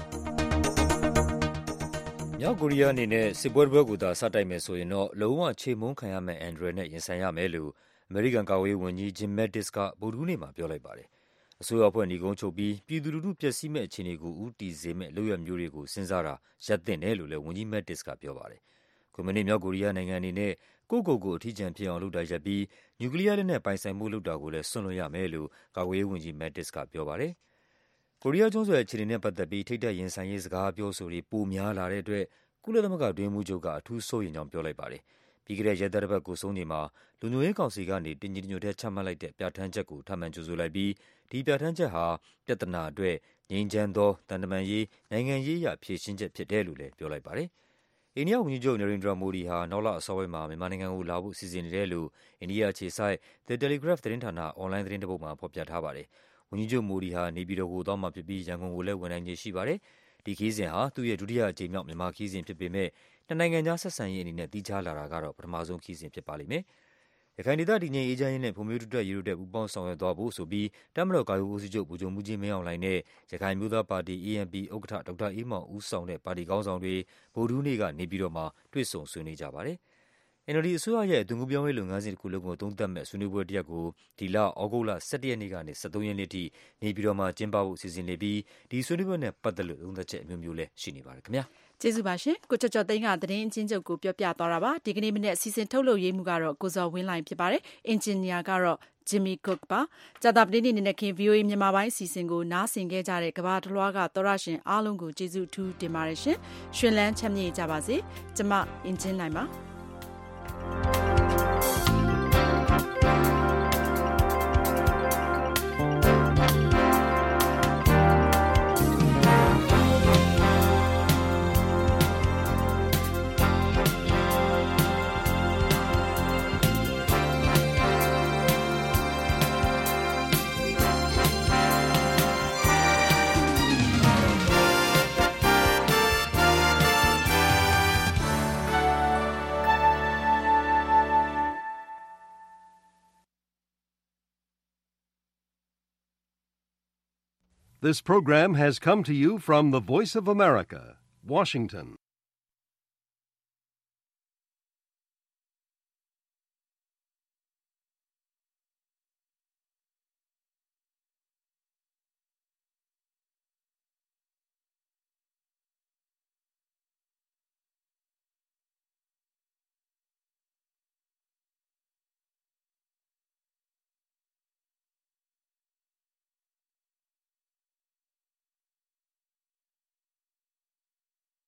မြောက်ကိုရီးယားအနေနဲ့စစ်ပွဲတစ်ပွဲကိုသာစတိုက်မယ်ဆိုရင်တော့လုံးဝချေမှုန်းခံရမယ့်အန္တရာယ်နဲ့ရင်ဆိုင်ရမယ်လို့အမေရိကန်ကာကွယ်ရေးဝန်ကြီး Jim Mattis ကဗုဒ္ဓဟူးနေ့မှာပြောလိုက်ပါတယ်။အစိုးရအဖွဲ့ညီကုန်းချုပ်ပြီးပြည်သူလူထုပျက်စီးမဲ့အခြေအနေကိုဦးတည်စေမဲ့လုပ်ရမျိုးတွေကိုစဉ်းစားတာရပ်သင့်တယ်လို့လည်းဝန်ကြီး Mattis ကပြောပါတယ်။ကွန်မြူနစ်မြောက်ကိုရီးယားနိုင်ငံအနေနဲ့ကိုယ့်ကိုယ်ကိုအထီးကျန်ဖြစ်အောင်လုပ်တာရပ်ပြီးနျူကလ িয়ার လက်နက်ပိုင်ဆိုင်မှုလုပ်တာကိုလည်းစွန့်လွှတ်ရမယ်လို့ကာကွယ်ရေးဝန်ကြီး Mattis ကပြောပါတယ်။ကိုရီးယားကျွန်းဆွယ်အခြေအနေနဲ့ပတ်သက်ပြီးထိပ်တိုက်ရင်ဆိုင်ရေးစကားပြောဆိုတွေပိုများလာတဲ့အတွက်ကုလသမဂ္ဂအတွင်းရေးမှူးချုပ်ကအထူးစိုးရိမ်ကြောင်းပြောလိုက်ပါတယ်။ပြီးခဲ့တဲ့ရက်သတ္တပတ်ကိုဆုံးချိန်မှာလုံခြုံရေးကောင်စီကနေတညီတညွတ်တည်းချမှတ်လိုက်တဲ့ပြဋ္ဌာန်းချက်ကိုထပ်မံကြိုဆိုလိုက်ပြီးဒီပြဋ္ဌာန်းချက်ဟာပြဿနာအတွက်ငြိမ်းချမ်းသောသံတမန်ရေးနိုင်ငံရေးအရဖြေရှင်းချက်ဖြစ်တယ်လို့လည်းပြောလိုက်ပါတယ်။အိန္ဒိယဝန်ကြီးချုပ် Narendra Modi ဟာနောက်လအစောပိုင်းမှာမြန်မာနိုင်ငံကိုလာဖို့စီစဉ်နေတယ်လို့အိန္ဒိယအခြေစိုက် The Telegraph သတင်းဌာနအွန်လိုင်းသတင်းတစ်ပုဒ်မှာဖော်ပြထားပါတယ်။ဝန်ကြီးချုပ် Modi ဟာနေပြည်တော်ကိုသွားမှာဖြစ်ပြီးရန်ကုန်ကိုလည်းဝင်နိုင်ခြေရှိပါတယ်။ဒီခရီးစဉ်ဟာသူ့ရဲ့ဒုတိယအကြိမ်မြောက်မြန်မာခရီးစဉ်ဖြစ်ပေမဲ့နှစ်နိုင်ငံကြားဆက်ဆံရေးအနေနဲ့သီးခြားလာတာကတော့ပထမဆုံးခရီးစဉ်ဖြစ်ပါလိမ့်မယ်။ရခိုင်ဒေသတည်ငြိမ်အေးချမ်းရေးနဲ့ဖွံ့ဖြိုးတိုးတက်ရေးတို့အတွက်ပူးပေါင်းဆောင်ရွက်သွားဖို့ဆိုပြီးတပ်မတော်ကာကွယ်ရေးဦးစီးချုပ်ဗိုလ်ချုပ်မှူးကြီးမင်းအောင်လှိုင်နဲ့ရခိုင်မျိုးသားပါတီ ANP ဥက္ကဋ္ဌဒေါက်တာအေးမောင်ဦးဆောင်တဲ့ပါတီခေါင်းဆောင်တွေဗုဒ္ဓဟူးနေ့ကနေပြည်တော်မှာတွေ့ဆုံဆွေးနွေးကြပါတယ်။ NLD အစိုးရရဲ့အသွင်ကူးပြောင်းရေးလုပ်ငန်းစဉ်တစ်ခုလုံးကိုသုံးသပ်မဲ့ဆွေးနွေးပွဲတစ်ရပ်ကိုဒီလဩဂုတ်လ17ရက်နေ့ကနေ23ရက်နေ့ထိနေပြည်တော်မှာကျင်းပဖို့စီစဉ်နေပြီးဒီဆွေးနွေးပွဲနဲ့ပတ်သက်လို့သုံးသပ်ချက်အမျိုးမျိုးလည်းရှိနေပါတယ်ခင်ဗျာ။ကျေးဇူးပါရှင်။ကိုကျော်ကျော်သိန်းကသတင်းအချင်းချုပ်ကိုပြောပြသွားတာပါ။ဒီကနေ့မနေ့စီစဉ်ထုတ်လုပ်ရေးမှုကတော့ကိုဇော်ဝင်းလှိုင်ဖြစ်ပါတယ်။အင်ဂျင်နီယာကတော့ Jimmy Cook ပါ။ကြာသပတေးနေ့နဲ့ခင် VOA မြန်မာပိုင်းစီစဉ်ကိုနားဆင်ခဲ့ကြတဲ့ကမ္ဘာတစ်လွှားကသောရရှင်အားလုံးကိုကျေးဇူးအထူးတင်ပါတယ်ရှင်။ရှင်လန်းချမ်းမြေ့ကြပါစေ။ကျမအင်ဂျင်နိုင်ပါ။ This program has come to you from the Voice of America, Washington.